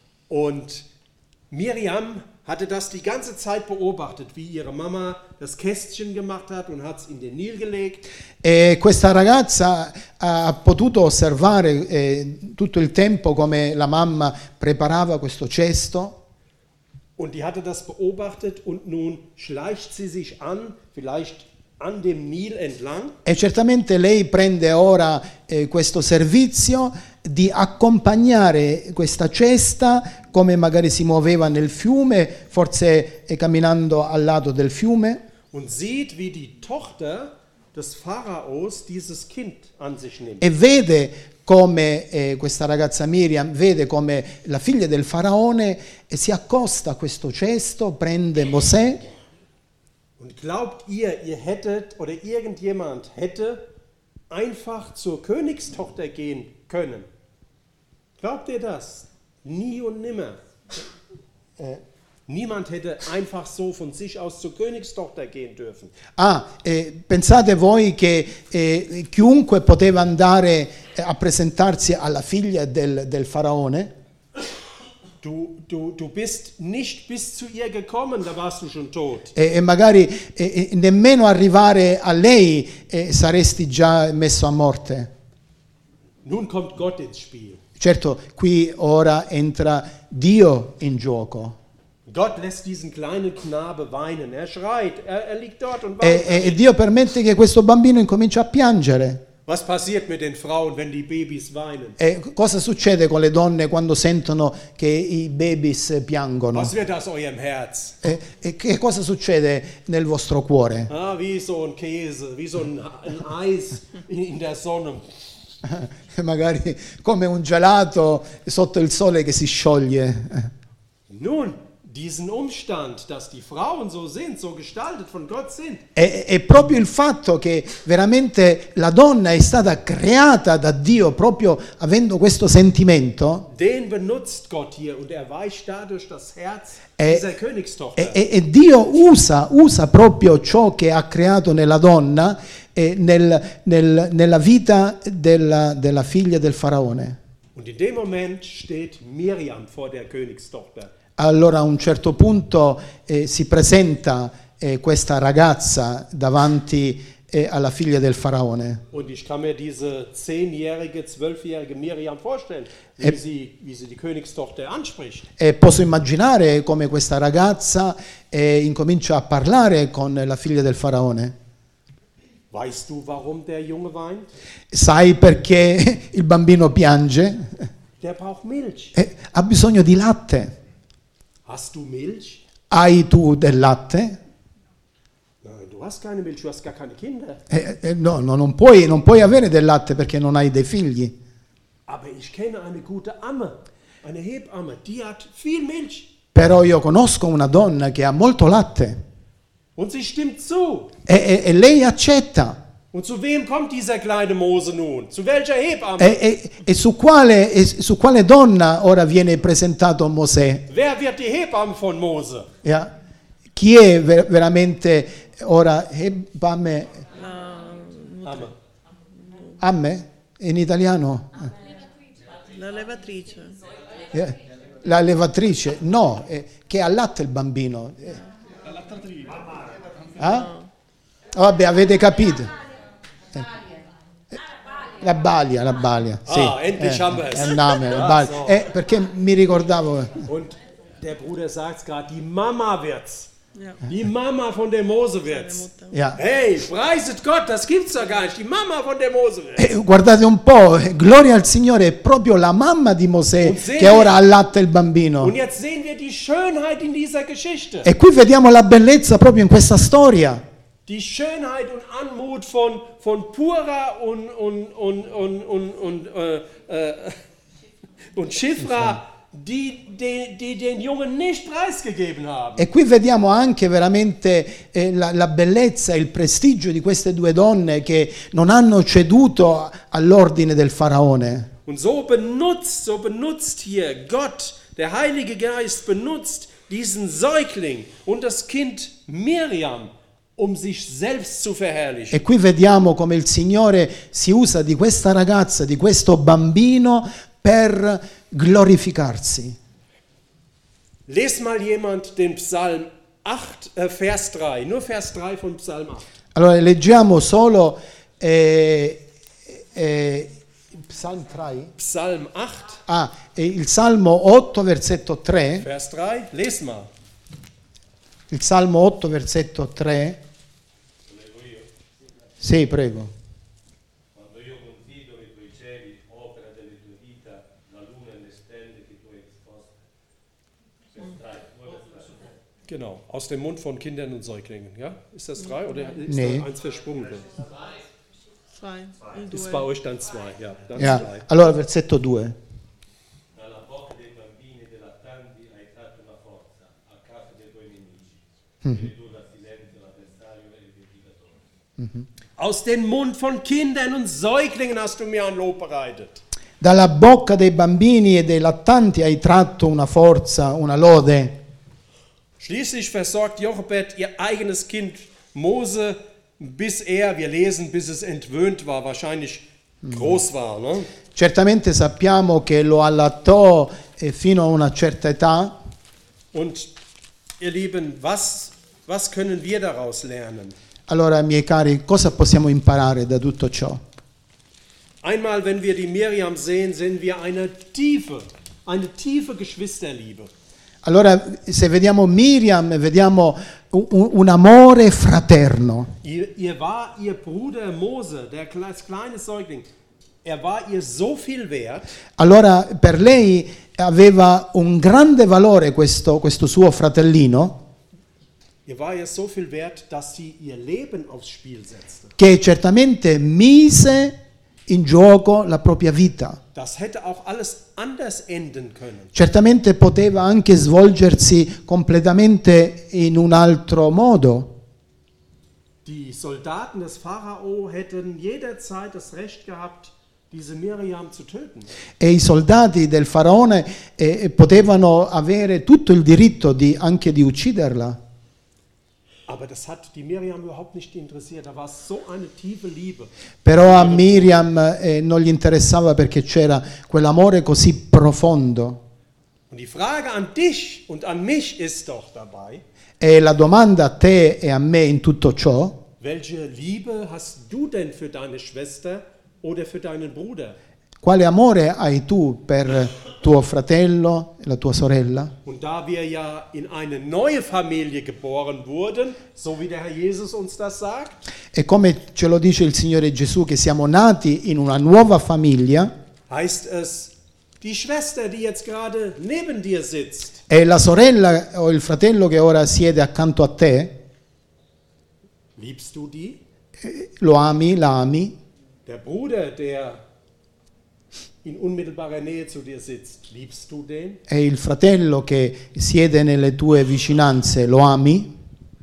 Und Miriam hatte das die ganze Zeit beobachtet, wie ihre Mama das Kästchen gemacht hat und hat es in den Nil gelegt. E questa ragazza ha potuto osservare tutto il tempo come la mamma preparava questo cesto. Und die hatte das beobachtet und nun schleicht sie sich an, vielleicht an dem Nil entlang. E certamente lei prende ora questo servizio di accompagnare questa cesta come magari si muoveva nel fiume, forse camminando al lato del fiume. Und sieht, wie die Tochter des Pharaos dieses Kind an sich nimmt. E vede come questa ragazza Miriam vede come la figlia del faraone si accosta a questo cesto, prende Mosè. Und glaubt ihr hättet oder irgendjemand hätte einfach zur Königstochter gehen können? Glaubt ihr das? Nie und nimmer. Niemand hätte einfach so von sich aus zur Königstochter gehen dürfen. Pensate voi che chiunque poteva andare a presentarsi alla figlia del faraone? Du bist nicht bis zu ihr gekommen, da warst du schon tot. E magari nemmeno arrivare a lei saresti già messo a morte. Nun kommt Gott ins Spiel. Certo, qui ora entra Dio in gioco. Gott lässt diesen kleinen Knabe weinen. Er schreit, er liegt dort und weint. E Dio permette che questo bambino incominci a piangere. Was passiert mit den Frauen, wenn die Babys weinen? E cosa succede con le donne quando sentono che i babies piangono? Was wird aus eurem Herz? E che cosa succede nel vostro cuore? Wie so ein Käse, wie so ein Eis in der Sonne. Magari come un gelato sotto il sole che si scioglie. Nun, diesen Umstand, dass die Frauen so sind, so gestaltet von Gott sind. È proprio il fatto che veramente la donna è stata creata da Dio proprio avendo questo sentimento. Den benutzt Gott hier und erweicht dadurch das Herz dieser Königstochter. E Dio usa proprio ciò che ha creato nella donna nella vita della figlia del faraone. Und in dem Moment steht Miriam vor der Königstochter. Allora a un certo punto si presenta questa ragazza davanti alla figlia del faraone. Und ich kann mir diese 10-jährige, 12-jährige Miriam vorstellen, wie sie die Königstochter anspricht. E posso immaginare come questa ragazza incomincia a parlare con la figlia del faraone. Weißt du, warum der Junge weint? Sai perché il bambino piange? Der braucht Milch. Ha bisogno di latte. Hast du Milch? Hai tu del latte? Nein, du Du hast keine Milch, du hast gar keine Kinder. No, non puoi avere del latte perché non hai dei figli. Aber ich kenne eine gute Amme, eine Hebamme, die hat viel Milch. Però io conosco una donna che ha molto latte Und sie stimmt zu. e lei accetta. Und zu wem kommt dieser kleine Mose nun? Zu welcher Hebamme? E su quale donna ora viene presentato Mosè? Wer wird die Hebamme von Mose? Yeah. Chi è veramente ora Hebamme? Amme. Amme? In italiano? La levatrice. La levatrice? No, che allatta il bambino. Vabbè, avete capito. La balia, sì. Endlich haben wir es. È un nome, la balia. Perché mi ricordavo. Und der Bruder sagt es gerade, die Mama wird's. Ja. Die Mama von der Mose wird's. Yeah. Hey, preiset Gott, das gibt's doch gar nicht. Die Mama von der Mose wird's. Guardate un po', gloria al Signore, è proprio la mamma di Mosè che ora allatta il bambino. Und jetzt sehen wir die Schönheit in dieser Geschichte. E qui vediamo la bellezza proprio in questa storia. Die Schönheit und Anmut von Pura und Schifra, die den Jungen nicht preisgegeben haben. E qui vediamo anche veramente la bellezza e il prestigio di queste due donne che non hanno ceduto all'ordine del faraone. Und so benutzt hier Gott, der Heilige Geist benutzt diesen Säugling und das Kind Miriam, um sich selbst zu verherrlichen. E qui vediamo come il Signore si usa di questa ragazza, di questo bambino per glorificarsi. Lest mal jemand den Psalm 8, Vers 3, nur Vers 3 von Psalm 8. Allora leggiamo solo Psalm 3. Psalm 8, Il Salmo 8 versetto 3. Vers 3, lest mal. Il Salmo 8 versetto 3. Sì, prego. Quando io confido nei tuoi cieli, opera delle tue dita, la luna e le stelle che tu hai esposte. Genau, aus dem Mund von Kindern und Säuglingen. Ja? Ist das 3 oder ist Nee. da eins versprungen? Zwei und Ist due. bei euch dann 2, ja. Dann Yeah. 2. Allora versetto 2. Dalla bocca dei bambini e dei lattanti hai tratto una forza a causa dei tuoi nemici, che ridurrà a silenzio l'avversario e il vendicatore. Aus dem Mund von Kindern und Säuglingen hast du mir ein Lob bereitet. Dalla bocca dei bambini e dei lattanti hai tratto una forza, una lode. Schließlich versorgt Jochebed ihr eigenes Kind Mose, bis wir lesen, bis es entwöhnt war, wahrscheinlich groß war. Ne? Certamente sappiamo che lo allattò fino a una certa età. Und ihr Lieben, was können wir daraus lernen? Allora, miei cari, cosa possiamo imparare da tutto ciò? Einmal, wenn wir die Miriam sehen, sehen wir eine tiefe Geschwisterliebe. Allora, se vediamo Miriam, vediamo un amore fraterno. Ihr Bruder Mose, das kleine Säugling, war ihr so viel wert, Allora, per lei aveva un grande valore questo suo fratellino, war ihr so viel wert, dass sie ihr Leben aufs Spiel setzte. che certamente mise in gioco la propria vita. Das hätte auch alles anders enden können. Certamente poteva anche svolgersi completamente in un altro modo. Die Soldaten des Pharao hätten jederzeit das Recht gehabt, diese Miriam zu töten. E i soldati del faraone potevano avere tutto il diritto anche di ucciderla. Aber das hat die Miriam überhaupt nicht interessiert. Da war so eine tiefe Liebe. Però a Miriam non gli interessava perché c'era quell'amore così profondo. Und die Frage an dich und an mich ist doch dabei, E la domanda a te e a me in tutto ciò, welche Liebe hast du denn für deine Schwester oder für deinen Bruder? quale amore hai tu per tuo fratello e la tua sorella? Und da wir ja in eine neue Familie geboren wurden, so wie der Herr Jesus uns das sagt, E come ce lo dice il Signore Gesù che siamo nati in una nuova famiglia, heißt es, die Schwester, die jetzt gerade neben dir sitzt, e la sorella o il fratello che ora siede accanto a te, Liebst du die? Lo ami, la ami? Der Bruder, der in unmittelbarer Nähe zu dir sitzt, liebst du den? E il fratello che siede nelle tue vicinanze, lo ami?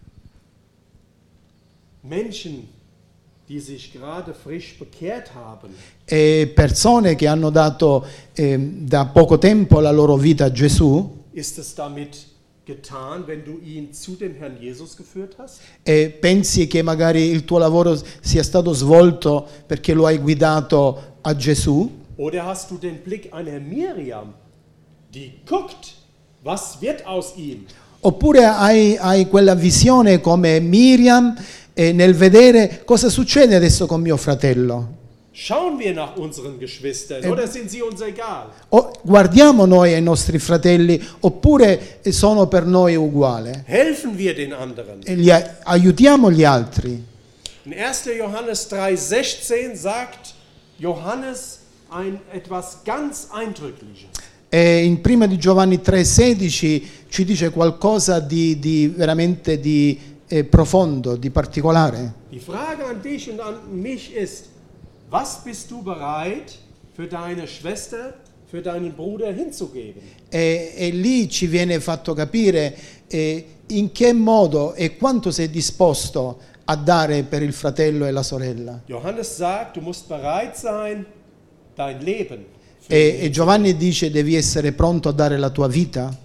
Menschen, die sich gerade frisch bekehrt haben, E persone che hanno dato da poco tempo la loro vita a Gesù, ist es damit getan, wenn du ihn zu dem Herrn Jesus geführt hast? e pensi che magari il tuo lavoro sia stato svolto perché lo hai guidato a Gesù? Oder hast du den Blick einer Miriam, die guckt, was wird aus ihm? Oppure hai quella visione come Miriam nel vedere cosa succede adesso con mio fratello? Schauen wir nach unseren Geschwistern oder sind sie uns egal? O guardiamo noi ai nostri fratelli oppure sono per noi uguali? Helfen wir den anderen? E aiutiamo gli altri? In 1. Johannes 3,16 sagt Johannes etwas ganz Eindrückliches. E in prima di Giovanni 3,16 ci dice qualcosa di veramente profondo, di particolare. Die Frage an dich und an mich ist, was bist du bereit für deine Schwester, für deinen Bruder hinzugeben? E lì ci viene fatto capire in che modo e quanto sei disposto a dare per il fratello e la sorella. Johannes sagt, du musst bereit sein, dein Leben. E Giovanni dice devi essere pronto a dare la tua vita.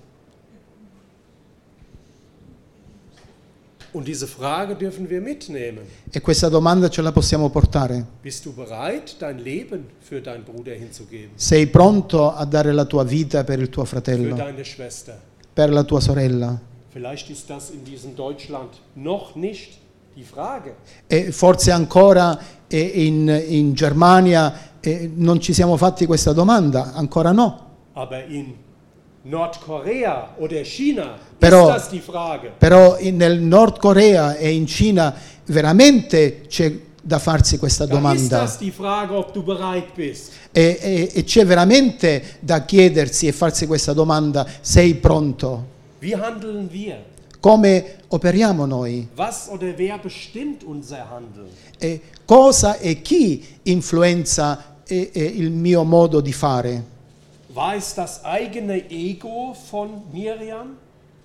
Und diese Frage dürfen wir mitnehmen. E questa domanda ce la possiamo portare. Bist du bereit, dein Leben für deinen Bruder hinzugeben? Sei pronto a dare la tua vita per il tuo Für fratello, deine Schwester? per la tua sorella? Vielleicht ist das in diesem Deutschland noch nicht die Frage. E forse ancora in Germania non ci siamo fatti questa domanda, ancora no. Aber in Nordkorea oder China Però- ist das die Frage. Però nel Nord Corea e in Cina veramente c'è da farsi questa Da ist domanda das die Frage, ob du bereit bist. e c'è veramente da chiedersi e farsi questa domanda: sei pronto? Wie handeln wir? Come operiamo noi? Was oder wer bestimmt unser Handeln? E cosa e chi influenza il mio modo di fare? War es das eigene Ego von Miriam?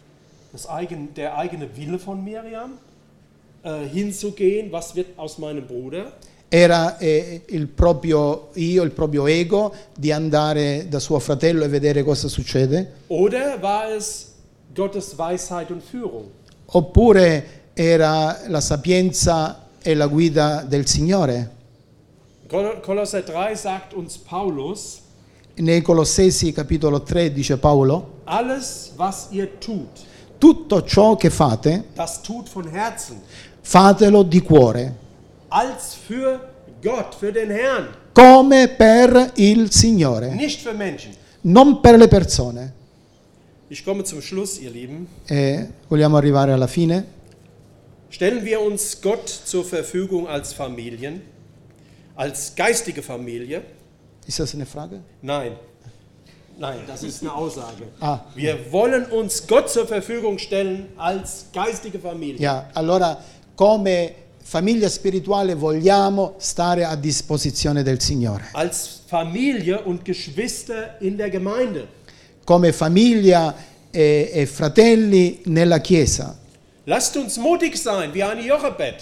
Der eigene Wille von Miriam? Hinzugehen, was wird aus meinem Bruder? Era il proprio io, il proprio ego di andare da suo fratello e vedere cosa succede? Oder war es Gottes Weisheit und Führung? Oppure era la sapienza e la guida del Signore? Kolosser 3 sagt uns Paulus, Nei Colossesi capitolo 3 dice Paolo: alles was ihr tut, tutto ciò che fate, das tut von Herzen, fatelo di cuore, als für Gott, für den Herrn, come per il Signore, nicht für Menschen. non per le persone. Ich komme zum Schluss, ihr Lieben. Vogliamo arrivare alla fine? Stellen wir uns Gott zur Verfügung als Familien, als geistige Familie? Ist das eine Frage? Nein, das ist eine Aussage. Ah. Wir wollen uns Gott zur Verfügung stellen als geistige Familie. Yeah, allora, come famiglia spirituale vogliamo stare a disposizione del Signore. Als Familie und Geschwister in der Gemeinde. Come famiglia e fratelli nella Chiesa. Lasst uns mutig sein, wie eine Jochebed.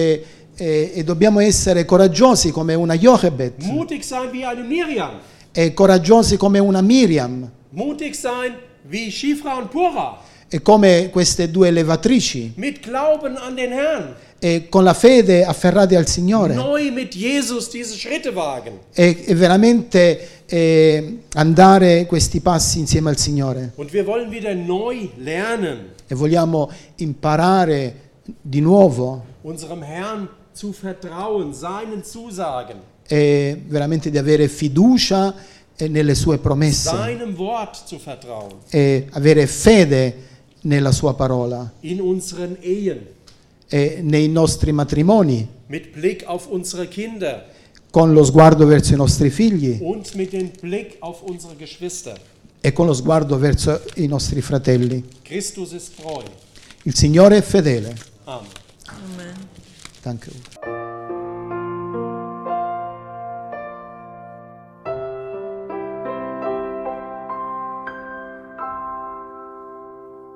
E dobbiamo essere coraggiosi come una Jochebed. Mutig sein wie eine Miriam. E coraggiosi come una Miriam. Mutig sein wie Shifra und Pura. E come queste due levatrici. Mit Glauben an den Herrn. E con la fede afferrati al Signore. Neu mit Jesus diese Schritte wagen. E veramente andare questi passi insieme al Signore. Und wir wollen wieder neu lernen, E vogliamo imparare di nuovo unserem Herrn zu vertrauen, seinen Zusagen, e veramente di avere fiducia nelle sue promesse seinem Wort zu vertrauen, e avere fede nella sua parola in unseren Ehen, e nei nostri matrimoni, mit Blick auf unsere Kinder con lo sguardo verso i nostri figli und mit dem Blick auf unsere Geschwister. e con lo sguardo verso i nostri fratelli. Christus ist treu. Il Signore è fedele. Amen. Amen. Danke.